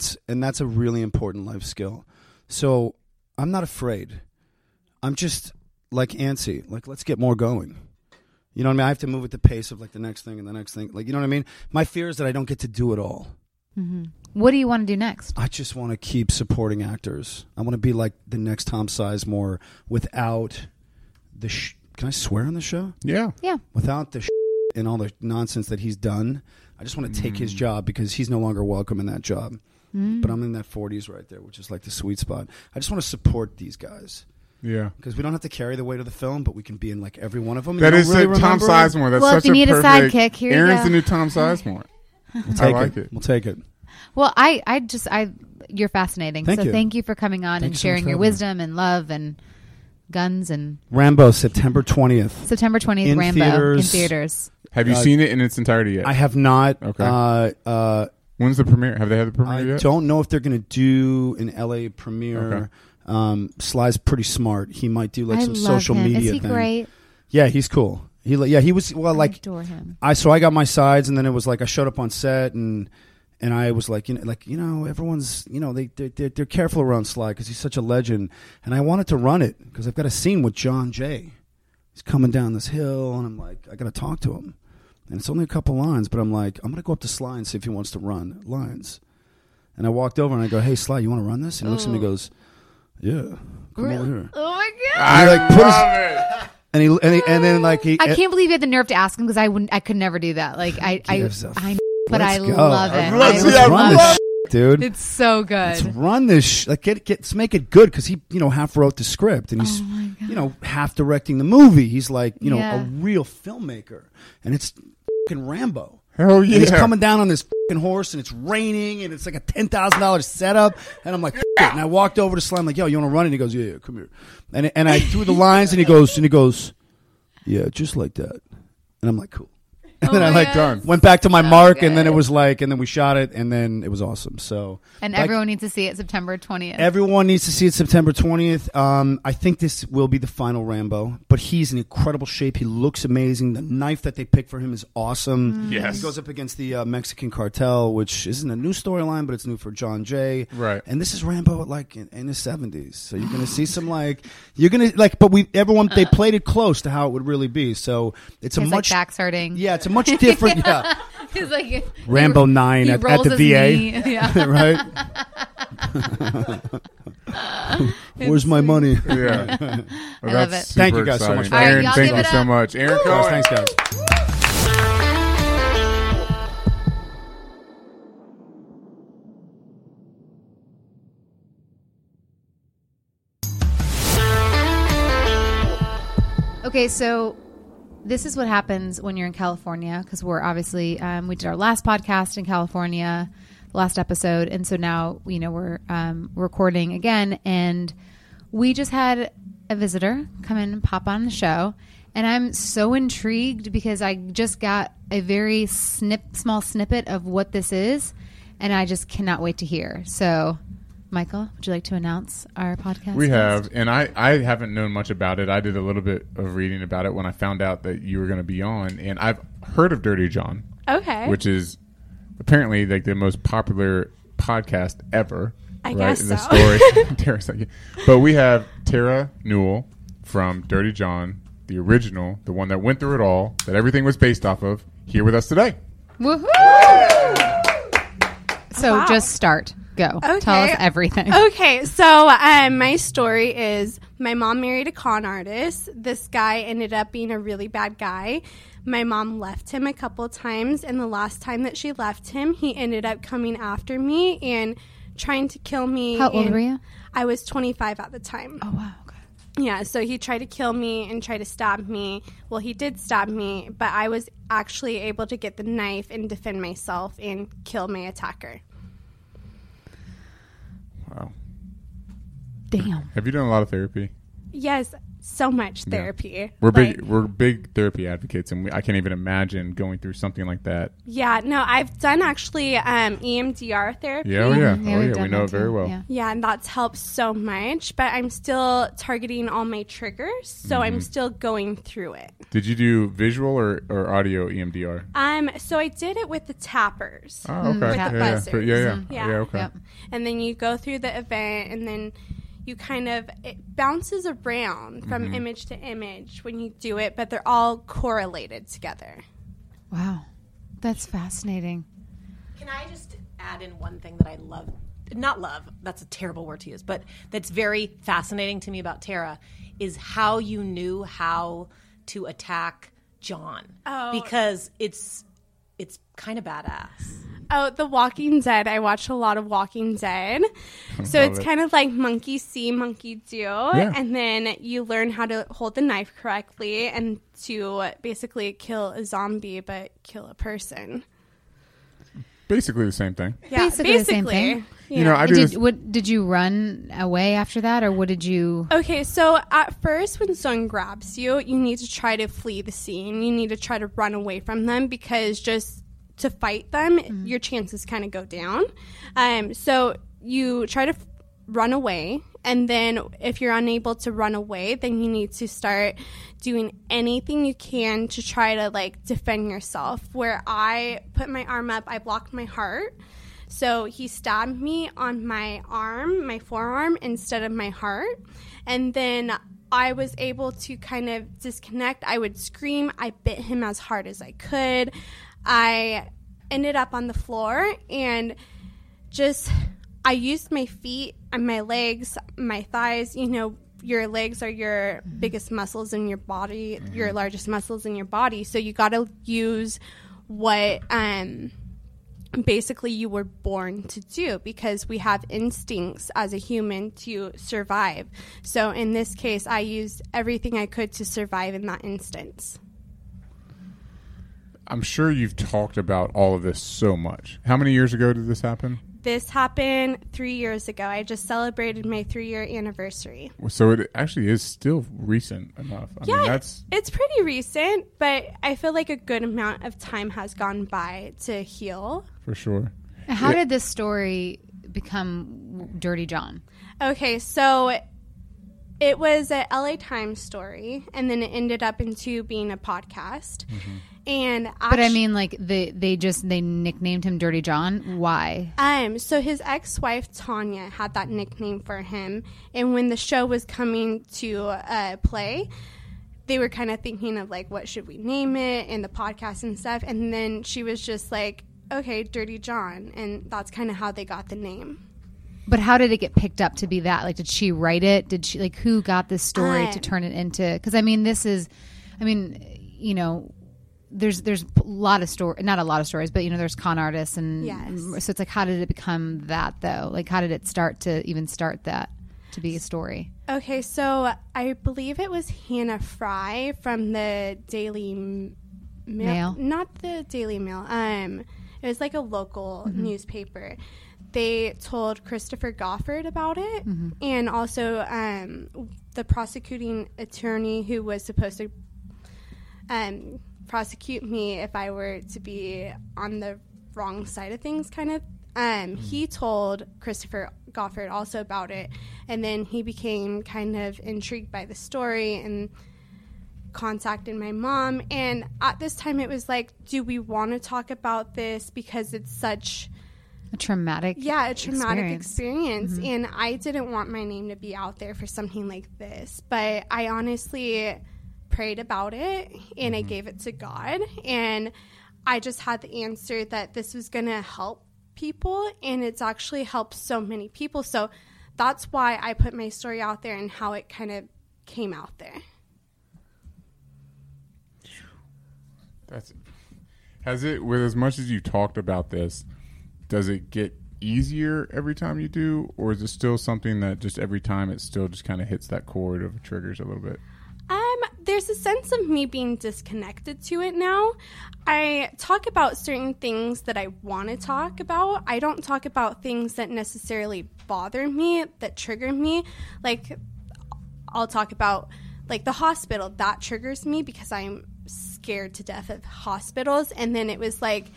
a really important life skill. So I'm not afraid. I'm just like antsy. Like, let's get more going. You know what I mean? I have to move at the pace of like the next thing and the next thing. Like, you know what I mean? My fear is that I don't get to do it all. Mm-hmm. What do you want to do next? I just want to keep supporting actors. I want to be like the next Tom Sizemore without the can I swear on the show? Yeah. Yeah. Without the and all the nonsense that he's done. I just want to take his job because he's no longer welcome in that job. But I'm in that 40s right there, which is like the sweet spot. I just want to support these guys. Yeah. Because we don't have to carry the weight of the film, but we can be in like every one of them. That is really Tom Sizemore. That's well, such if you need a sidekick, here Aaron's you go. the new Tom Sizemore. We'll take it. Well, you're fascinating. Thank you for coming on and sharing your wisdom and love and guns and Rambo, September 20th. September 20th, in Rambo theaters. In theaters. Have you seen it in its entirety yet? I have not. Okay. When's the premiere? Have they had the premiere yet? I don't know if they're going to do an LA premiere. Okay. Sly's pretty smart. He might do like some social media thing. Is he great? Yeah, he's cool. He was I adore him. So I got my sides, and then it was like I showed up on set, and I was like, everyone's, they're careful around Sly because he's such a legend, and I wanted to run it because I've got a scene with John Jay. He's coming down this hill, and I'm like, I got to talk to him, and it's only a couple lines, but I'm like, I'm gonna go up to Sly and see if he wants to run lines, and I walked over and I go, hey Sly, you want to run this? And he looks at me and goes, yeah, come over here. Oh my god! I And then like he. I can't believe you had the nerve to ask him because I could never do that. Like I but I go. love it. Let's I love it. Dude, It's so good. let's run this. Like let's make it good because he, half wrote the script and he's, Oh my God. half directing the movie. He's like, Yeah. a real filmmaker, and it's fucking Rambo. Hell And he's yeah. coming down on this fucking horse, and it's raining, and it's like a $10,000 setup. And I'm like, F it. And I walked over to Sly. I'm like, yo, you want to run? And he goes, yeah, come here. And I threw the lines, and he goes, yeah, just like that. And I'm like, cool. And then I God. went back to my mark, good. and then it was like, and then we shot it, and then it was awesome. So And like, everyone needs to see it September 20th. everyone needs to see it September 20th. I think this will be the final Rambo, but he's in incredible shape. He looks amazing. The knife that they picked for him is awesome. Yes. He goes up against the Mexican cartel, which isn't a new storyline, but it's new for John Jay. Right. And this is Rambo like in his 70s. So you're going to see some but they played it close to how it would really be. So it's a His much, back's hurting. yeah, it's a much different, yeah. He's like Rambo 9 he at rolls the his VA. knee. Yeah. Right? Where's my money? Yeah. Well, I love that's it. Thank super you guys so much exciting. for having Aaron, me. Y'all thank give you it so up. much. Aaron Guys, Cohen. thanks, guys. Okay, so this is what happens when you're in California because we're obviously we did our last podcast in California, last episode, and so now we're recording again, and we just had a visitor come in and pop on the show, and I'm so intrigued because I just got a very small snippet of what this is, and I just cannot wait to hear. So, Michael, would you like to announce our podcast? We have, and I haven't known much about it. I did a little bit of reading about it when I found out that you were going to be on, and I've heard of Dirty John, Okay. which is apparently like the most popular podcast ever. I right, guess in the so. story. Tara's like, but we have Tara Newell from Dirty John, the original, the one that went through it all, that everything was based off of, here with us today. Woohoo! So Wow. just start. Go. Okay. Tell us everything. Okay, so my story is my mom married a con artist. This guy ended up being a really bad guy. My mom left him a couple times, and the last time that she left him, he ended up coming after me and trying to kill me. How old and were you? I was 25 at the time. Oh, wow. Okay. Yeah, so he tried to kill me and try to stab me. Well, he did stab me, but I was actually able to get the knife and defend myself and kill my attacker. Wow. Damn. Have you done a lot of therapy? Yes, so much therapy. We're Like, big therapy advocates, and I can't even imagine going through something like that. Yeah, no, I've done actually EMDR therapy. Yeah, oh yeah, Yeah, oh we've yeah, done we know that it very too. well. Yeah. Yeah, and that's helped so much, but I'm still targeting all my triggers, so I'm still going through it. Did you do visual or audio EMDR? So I did it with the tappers. Oh, okay. With the yeah, buzzers. yeah. Yeah. Okay. Yep. And then you go through the event, and then you it bounces around from image to image when you do it, but they're all correlated together. Wow. That's fascinating. Can I just add in one thing that I love? Not love, that's a terrible word to use, but that's very fascinating to me about Tara is how you knew how to attack John. Oh. Because it's kind of badass. Oh, The Walking Dead. I watch a lot of Walking Dead. So Love it's it. kind of like monkey see, monkey do. Yeah. And then you learn how to hold the knife correctly and to basically kill a zombie, but kill a person. Basically the same thing. Yeah, Basically the same thing. You know, I do this. Did you run away after that, or what did you? Okay, so at first, when someone grabs you, you need to try to flee the scene. You need to try to run away from them because just to fight them, your chances kind of go down. So you try to run away, and then if you're unable to run away, then you need to start doing anything you can to try to like defend yourself. Where I put my arm up, I blocked my heart. So he stabbed me on my arm, my forearm, instead of my heart. And then I was able to kind of disconnect. I would scream. I bit him as hard as I could. I ended up on the floor and just I used my feet and my legs, my thighs, your legs are your biggest muscles in your body, your largest muscles in your body. So you got to use what basically you were born to do, because we have instincts as a human to survive. So in this case, I used everything I could to survive in that instance. I'm sure you've talked about all of this so much. How many years ago did this happen? This happened 3 years ago. I just celebrated my 3-year anniversary. So it actually is still recent enough. I mean, it's pretty recent, but I feel like a good amount of time has gone by to heal. For sure. How did this story become Dirty John? Okay, so it was a LA Times story, and then it ended up into being a podcast. And but I mean, like they nicknamed him Dirty John. Why? So his ex-wife Tanya had that nickname for him, and when the show was coming to play, they were kind of thinking of like, what should we name it, and the podcast and stuff. And then she was just like, okay, Dirty John, and that's kind of how they got the name. But how did it get picked up to be that? Like, did she write it? Did she, like, who got this story to turn it into? Because I mean, you know, there's a lot of not a lot of stories, but you know, there's con artists, and so it's like, how did it become that though? Like, how did it start that to be a story? Okay, so I believe it was Hannah Fry from the Daily Mail, not the Daily Mail. It was like a local newspaper. They told Christopher Goffard about it, and also the prosecuting attorney who was supposed to prosecute me if I were to be on the wrong side of things, kind of. He told Christopher Goffard also about it, and then he became kind of intrigued by the story and contacted my mom. And at this time, it was like, do we want to talk about this, because it's such a traumatic experience. And I didn't want my name to be out there for something like this, but I honestly prayed about it, and I gave it to God, and I just had the answer that this was going to help people, and it's actually helped so many people. So that's why I put my story out there and how it kind of came out there. Has it, with as much as you talked about this, does it get easier every time you do, or is it still something that just every time it still just kind of hits that chord of triggers a little bit? There's a sense of me being disconnected to it now. I talk about certain things that I want to talk about. I don't talk about things that necessarily bother me, that trigger me. Like, I'll talk about, like, the hospital. That triggers me because I'm scared to death of hospitals. And then it was like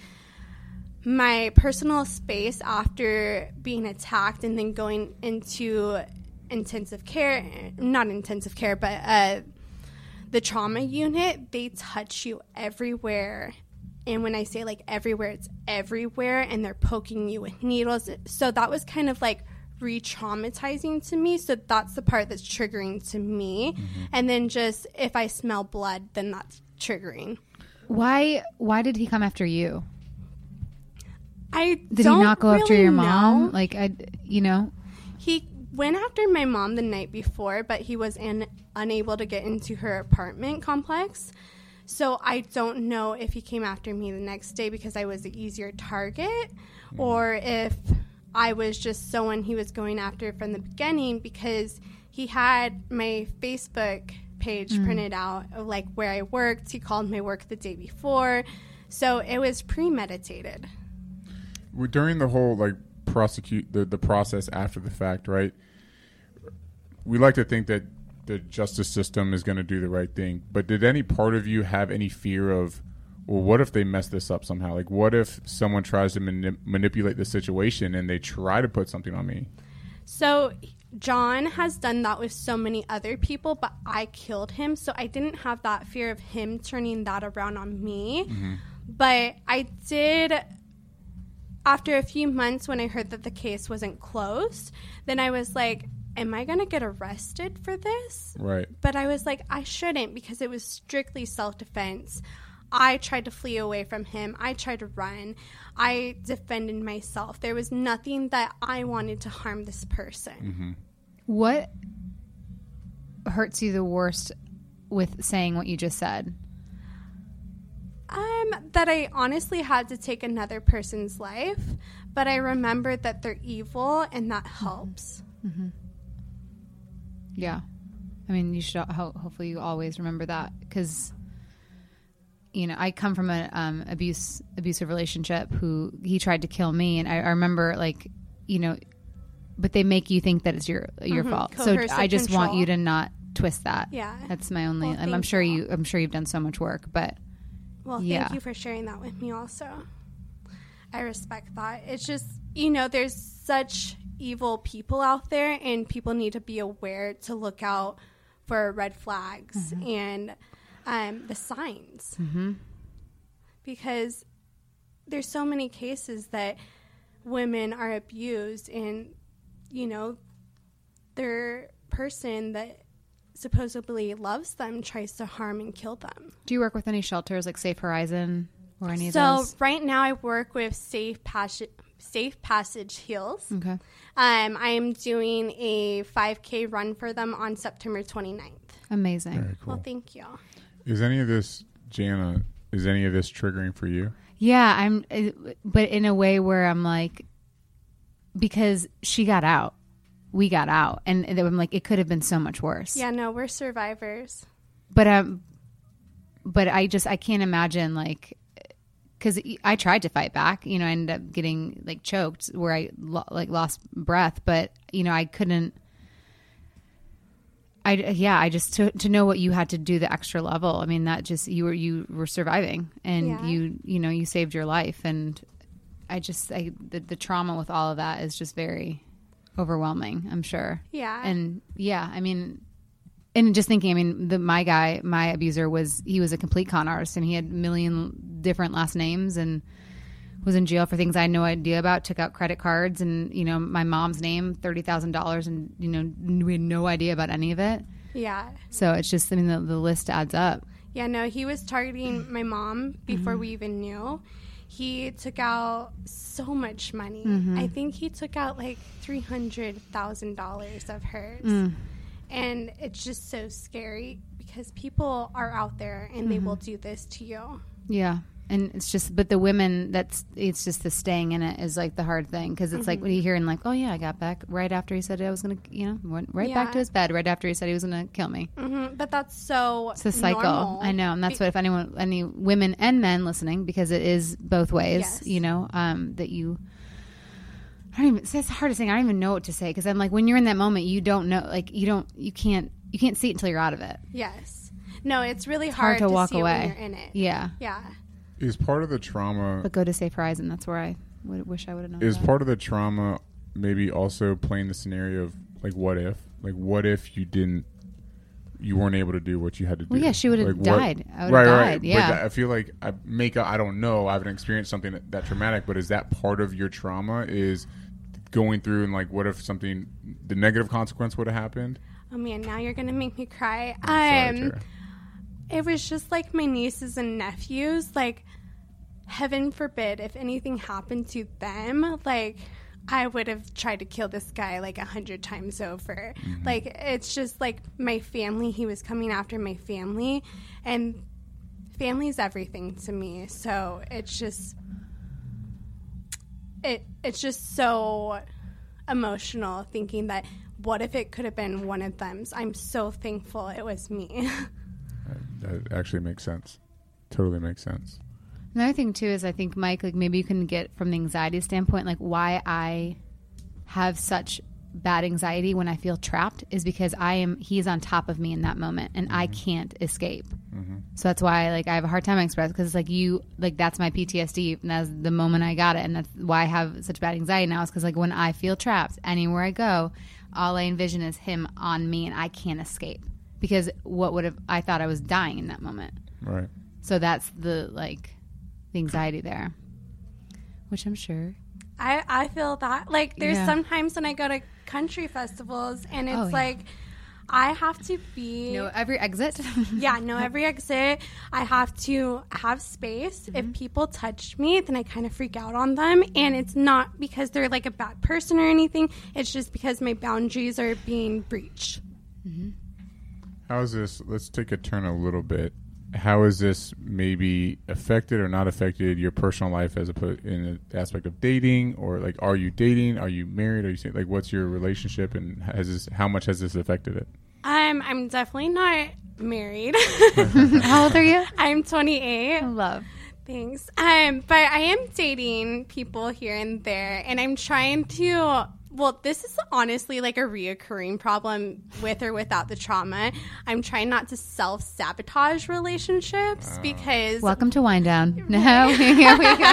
my personal space after being attacked and then going into intensive care, not intensive care, but the trauma unit. They touch you everywhere. And when I say like everywhere, it's everywhere, and they're poking you with needles. So that was kind of like re-traumatizing to me. So that's the part that's triggering to me. And then just if I smell blood, then that's triggering. Why did he come after you? Did he not go after your mom? Like, he went after my mom the night before, but he was unable to get into her apartment complex. So I don't know if he came after me the next day because I was the easier target, or if I was just someone he was going after from the beginning, because he had my Facebook page printed out of like where I worked. He called my work the day before. So it was premeditated. During the whole like the process after the fact, right? We like to think that the justice system is going to do the right thing, but did any part of you have any fear of, well, what if they mess this up somehow? Like, what if someone tries to manipulate the situation and they try to put something on me? So John has done that with so many other people, but I killed him, so I didn't have that fear of him turning that around on me. But I did, after a few months when I heard that the case wasn't closed, then I was like, am I going to get arrested for this? Right. But I was like, I shouldn't, because it was strictly self-defense. I tried to flee away from him. I tried to run. I defended myself. There was nothing that I wanted to harm this person. What hurts you the worst with saying what you just said? That I honestly had to take another person's life, but I remembered that they're evil, and that helps. Mm-hmm. Yeah. I mean, you should hopefully you always remember that, because, you know, I come from an abusive relationship. He tried to kill me, and I remember, like, you know, but they make you think that it's your fault. Coercive so I just control. want you to not twist that. Yeah, that's my only. Well, I'm sure you've done so much work, but well, yeah. Thank you for sharing that with me. Also, I respect that. It's just, you know, there's such evil people out there, and people need to be aware to look out for red flags and the signs, because there's so many cases that women are abused, and, you know, their person that supposedly loves them tries to harm and kill them. Do you work with any shelters like Safe Horizon or any of So those? right now I work with Safe Passage Heals. Okay. I am doing a 5K run for them on September 29th. Amazing. Very cool. Well, thank you. Is any of this, Jana, triggering for you? Yeah, but in a way where I'm like, because she got out, we got out, and I'm like, it could have been so much worse. Yeah, no, we're survivors. But I can't imagine, like, because I tried to fight back, you know, I ended up getting like choked where I lost breath, but, you know, I couldn't. I just to know what you had to do the extra level. I mean, that just you were surviving, and you saved your life, and the trauma with all of that is just very overwhelming, I'm sure. Yeah. And yeah, I mean, and just thinking, I mean, my abuser was a complete con artist, and he had a million different last names, and was in jail for things I had no idea about, took out credit cards, and, you know, my mom's name, $30,000, and, you know, we had no idea about any of it. Yeah. So it's just, I mean, the list adds up. Yeah, no, he was targeting my mom before we even knew. He took out so much money. I think he took out like $300,000 of hers. And it's just so scary because people are out there and they will do this to you. Yeah. And it's just, but the women, it's just the staying in it is like the hard thing. Because it's like when you hear and like, oh yeah, I got back right after he said I was going to, you know, went right back to his bed right after he said he was going to kill me. But that's so it's a cycle. normal. I know. And that's what, if any women and men listening, because it is both ways, you know, that you, it's the hardest thing. I don't even know what to say. Because I'm like, when you're in that moment, you don't know, like you can't see it until you're out of it. Yes. No, it's really It's hard to walk see away when you're in it. Yeah. Yeah. Is part of the trauma... But go to Safe Horizon. That's where I wish I would have known. Is that. part of the trauma maybe also playing the scenario of, like, what if? Like, what if you weren't able to do what you had to do? Well, yeah, she would have like, died. I would have died, yeah. But I feel like I don't know. I haven't experienced something that traumatic, but is that part of your trauma, is going through and, like, what if the negative consequence would have happened? Oh, man, now you're going to make me cry. I'm sorry, Tara. It was just like my nieces and nephews, like, heaven forbid if anything happened to them, like, I would have tried to kill this guy like 100 times over. Like, it's just like my family. He was coming after my family, and family's everything to me. So it's just so emotional thinking that what if it could have been one of them. I'm so thankful it was me. That actually makes sense. Totally makes sense. Another thing too is I think, Mike, like maybe you can get from the anxiety standpoint, like why I have such bad anxiety when I feel trapped is because he's on top of me in that moment, and I can't escape. So that's why I have a hard time expressing, because it's like that's my PTSD, and that's the moment I got it, and that's why I have such bad anxiety now, is because like when I feel trapped anywhere I go, all I envision is him on me, and I can't escape. Because I thought I was dying in that moment. Right. So that's the anxiety there, which I'm sure. I feel that. Like, there's sometimes when I go to country festivals, and it's I have to know every exit. Know every exit. I have to have space. If people touch me, then I kind of freak out on them. And it's not because they're like a bad person or anything. It's just because my boundaries are being breached. How is this? Let's take a turn a little bit. How has this maybe affected or not affected your personal life as in the aspect of dating, or like, are you dating? Are you married? Are you like, what's your relationship, and how much has this affected it? I'm definitely not married. How old are you? I'm 28. Love. Thanks. But I am dating people here and there, and I'm trying to. Well, this is honestly like a reoccurring problem with or without the trauma. I'm trying not to self-sabotage relationships because... Welcome to Wind Down. No, here we go.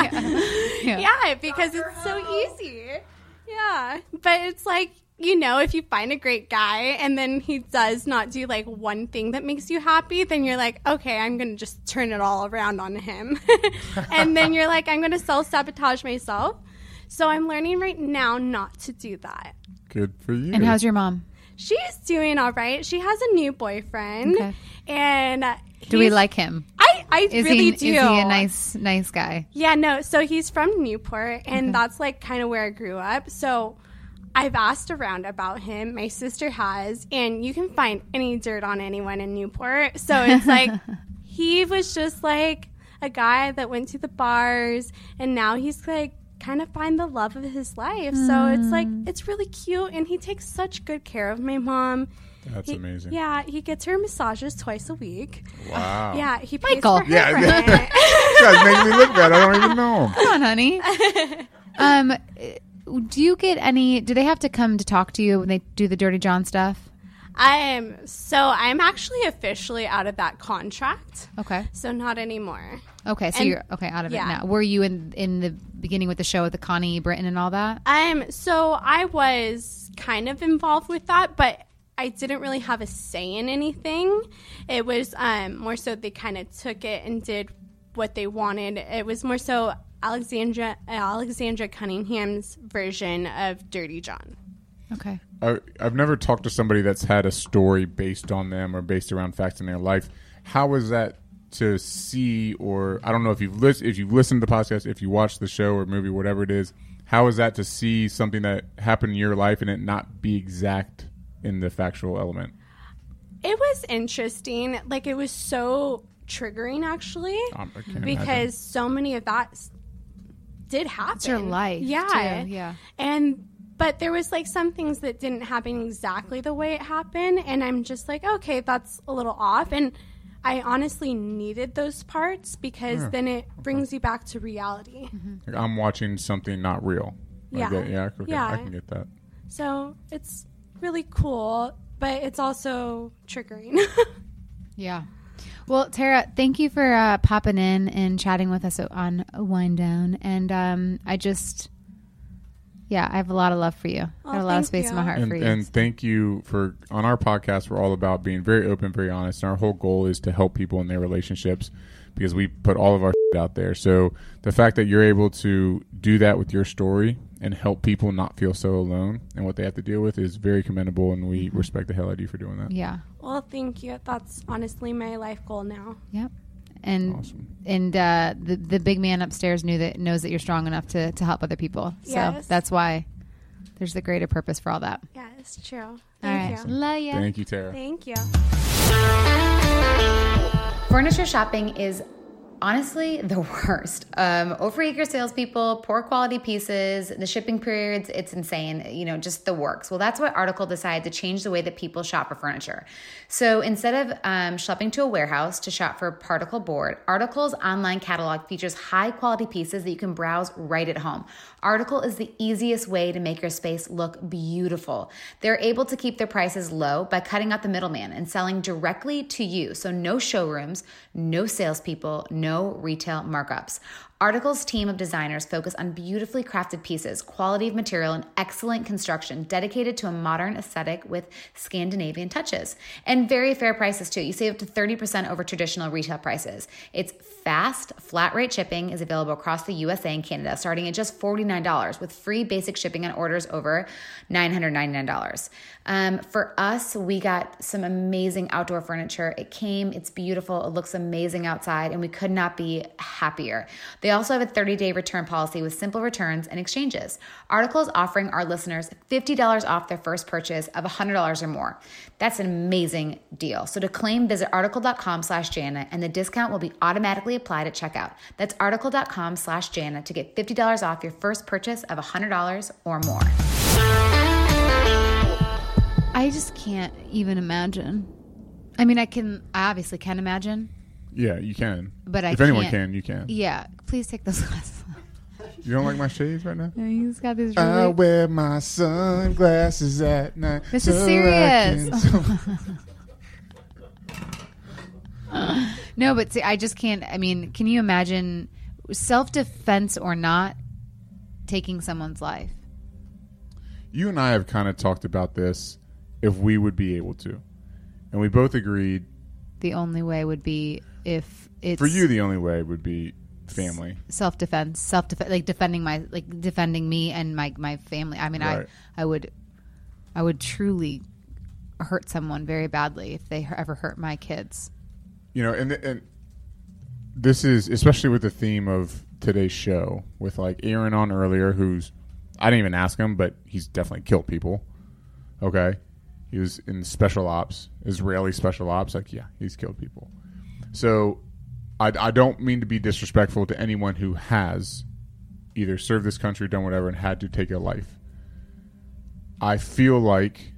Yeah, because it's so easy. Yeah. But it's like, if you find a great guy and then he does not do like one thing that makes you happy, then you're like, okay, I'm going to just turn it all around on him. And then you're like, I'm going to self-sabotage myself. So I'm learning right now not to do that. Good for you. And how's your mom? She's doing all right. She has a new boyfriend. Okay. And do we like him? I really do. Is he a nice guy? Yeah, no. So he's from Newport, and that's like kind of where I grew up. So I've asked around about him. My sister has, and you can find any dirt on anyone in Newport. So it's like he was just like a guy that went to the bars, and now he's like kind of find the love of his life. So it's like, it's really cute, and he takes such good care of my mom. That's amazing. Yeah, he gets her massages twice a week. Wow. Yeah, he pays Michael. for her rent. You guys make me look bad. I don't even know him. Come on, honey. Do they have to come to talk to you when they do the Dirty John stuff? So I'm actually officially out of that contract. Okay. So not anymore. Okay, so you're out of it now. Were you in the beginning with the show with the Connie Britton and all that? So I was kind of involved with that, but I didn't really have a say in anything. It was more so they kind of took it and did what they wanted. It was more so Alexandra Cunningham's version of Dirty John. Okay. I've never talked to somebody that's had a story based on them or based around facts in their life. How is that to see, or I don't know if you've listened to the podcast, if you watch the show or movie, whatever it is, how is that to see something that happened in your life and it not be exact in the factual element? It was interesting. Like, it was so triggering, actually, because so many of that did happen. It's your life. Yeah. Too. Yeah. But there was like some things that didn't happen exactly the way it happened. And I'm just like, okay, that's a little off. And I honestly needed those parts because then it brings you back to reality. Mm-hmm. Like, I'm watching something not real. Like Yeah. I can get that. So it's really cool, but it's also triggering. Yeah. Well, Tara, thank you for popping in and chatting with us on Wind Down. And I have a lot of love for you. I have a lot of space in my heart for you. And thank you for, on our podcast, we're all about being very open, very honest. And our whole goal is to help people in their relationships because we put all of our shit out there. So the fact that you're able to do that with your story and help people not feel so alone and what they have to deal with is very commendable. And we respect the hell out of you for doing that. Yeah. Well, thank you. That's honestly my life goal now. Yep. And awesome. And the big man upstairs knows that you're strong enough to help other people. So that's why there's the greater purpose for all that. Yeah, it's true. Thank you. Love you. Thank you, Tara. Thank you. Furniture shopping is honestly the worst. Overeager salespeople, poor quality pieces, the shipping periods, it's insane. Just the works. Well, that's why Article decided to change the way that people shop for furniture. So instead of shopping to a warehouse to shop for particle board, Article's online catalog features high quality pieces that you can browse right at home. Article is the easiest way to make your space look beautiful. They're able to keep their prices low by cutting out the middleman and selling directly to you. So no showrooms, no salespeople, no retail markups. Article's team of designers focus on beautifully crafted pieces, quality of material, and excellent construction dedicated to a modern aesthetic with Scandinavian touches. And very fair prices too. You save up to 30% over traditional retail prices. It's fast, flat rate shipping is available across the USA and Canada, starting at just $49 with free basic shipping on orders over $999. For us, we got some amazing outdoor furniture. It's beautiful, it looks amazing outside, and we could not be happier. They They also have a 30-day return policy with simple returns and exchanges. Article is offering our listeners $50 off their first purchase of $100 or more. That's an amazing deal. So to claim, visit article.com/Jana, and the discount will be automatically applied at checkout. That's article.com/Jana to get $50 off your first purchase of $100 or more. I just can't even imagine. I mean, I obviously can imagine. Yeah, you can. But if anyone can, you can. Yeah, please take those glasses off. You don't like my shades right now? Yeah, he's got these I really... wear my sunglasses at night. This is serious. No, but see, I just can't. I mean, can you imagine self-defense or not taking someone's life? You and I have kind of talked about this, if we would be able to. And we both agreed. The only way would be if it's... For you, the only way would be family. Self-defense, like defending me and my family. I mean, right. I would truly hurt someone very badly if they ever hurt my kids. You know, and this is, especially with the theme of today's show, with like Aaron on earlier, who's, I didn't even ask him, but he's definitely killed people. Okay? He was in special ops, Israeli special ops. Like, yeah, he's killed people. So I don't mean to be disrespectful to anyone who has either served this country, done whatever, and had to take a life. I feel like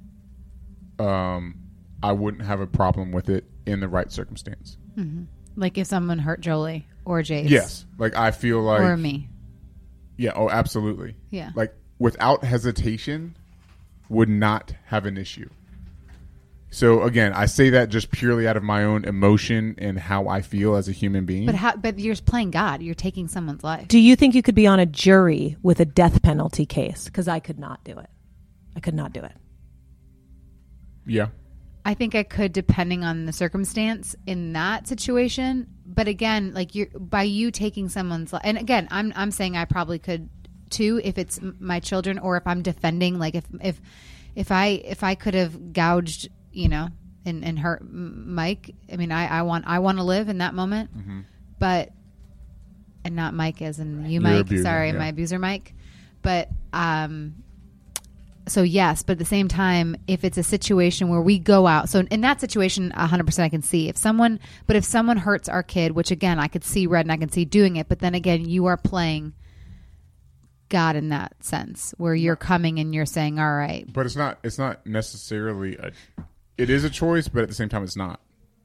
I wouldn't have a problem with it in the right circumstance. Mm-hmm. Like if someone hurt Jolie or Jace. Yes. Like I feel like... Or me. Yeah, oh, absolutely. Yeah. Like without hesitation, would not have an issue. So again, I say that just purely out of my own emotion and how I feel as a human being. But you're playing God. You're taking someone's life. Do you think you could be on a jury with a death penalty case? Because I could not do it. I could not do it. Yeah. I think I could, depending on the circumstance in that situation. But again, like by you taking someone's life, and again, I'm saying I probably could too if it's my children, or if I'm defending, like if I could have gouged, and hurt Mike. I mean, I want to live in that moment, mm-hmm. but and not Mike as in you, Mike. Abuser, sorry, yeah. My abuser, Mike. But so yes, but at the same time, if it's a situation where we go out, so in that situation, 100% I can see if someone hurts our kid, which again I could see red and I can see doing it, but then again, you are playing God in that sense, where you're coming and you're saying, all right. But it's not necessarily it is a choice, but at the same time, it's not.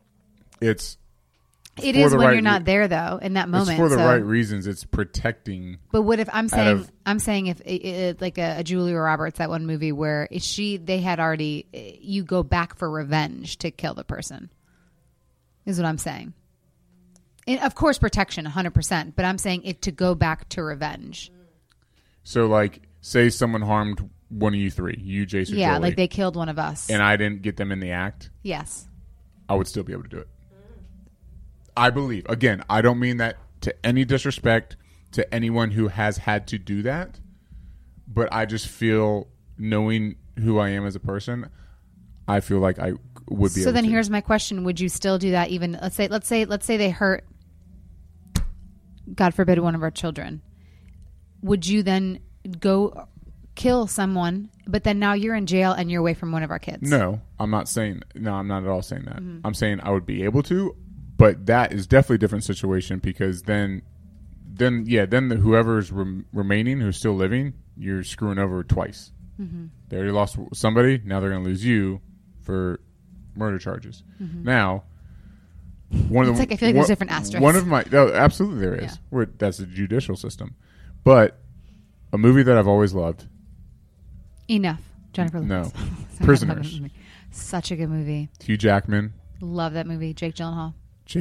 It is when you're not there, though, in that moment. It's for the right reasons. It's protecting. But what if I'm saying if it, like a Julia Roberts, that one movie where they had already, you go back for revenge to kill the person, is what I'm saying. And of course, protection, 100%. But I'm saying to go back to revenge. So, like, say someone harmed one of you three, you, Jace, or yeah, Jolie, like they killed one of us, and I didn't get them in the act. Yes, I would still be able to do it. I believe. Again, I don't mean that to any disrespect to anyone who has had to do that, but I just feel, knowing who I am as a person, I feel like I would be able to. So then here's my question. Would you still do that even, let's say they hurt, God forbid, one of our children. Would you then go kill someone, but then now you're in jail and you're away from one of our kids? No, I'm not at all saying that. Mm-hmm. I'm saying I would be able to. But that is definitely a different situation, because then whoever's remaining, who's still living, you're screwing over twice. Mm-hmm. They already lost somebody. Now they're going to lose you for murder charges. Mm-hmm. Now, I feel like there's different asterisks. Absolutely there is. Yeah. That's the judicial system. But a movie that I've always loved. Enough. Jennifer Lopez. No. Prisoners. Such a good movie. Hugh Jackman. Love that movie. Jake Gyllenhaal,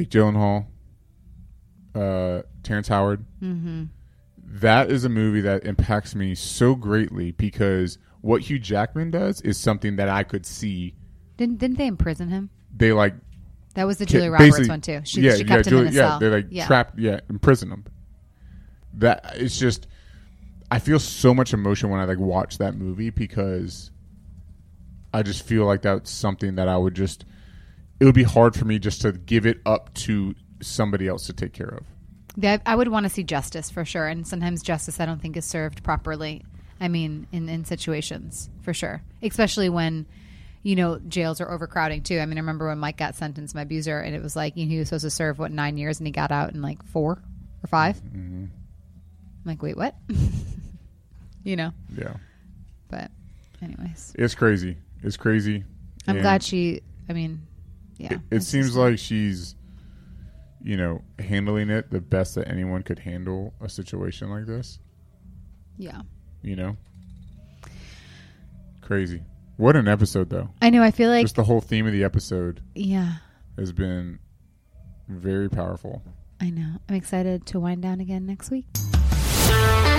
Terrence Howard. Mm-hmm. That is a movie that impacts me so greatly, because what Hugh Jackman does is something that I could see. Didn't they imprison him? They that was the Julia Roberts one too. She kept him in a cell. They trapped, imprison him. That it's just, I feel so much emotion when I watch that movie, because I just feel like that's something that I would just. It would be hard for me just to give it up to somebody else to take care of. I would want to see justice for sure. And sometimes justice I don't think is served properly. I mean, in situations, for sure. Especially when, jails are overcrowding too. I mean, I remember when Mike got sentenced, my abuser, and it was like, he was supposed to serve, 9 years, and he got out in like 4 or 5. Mm-hmm. I'm like, wait, what? Yeah. But anyways. It's crazy. I'm glad yeah. It seems like she's, handling it the best that anyone could handle a situation like this. Yeah. Crazy. What an episode, though. I know. I feel like just the whole theme of the episode. Yeah. Has been very powerful. I know. I'm excited to wind down again next week.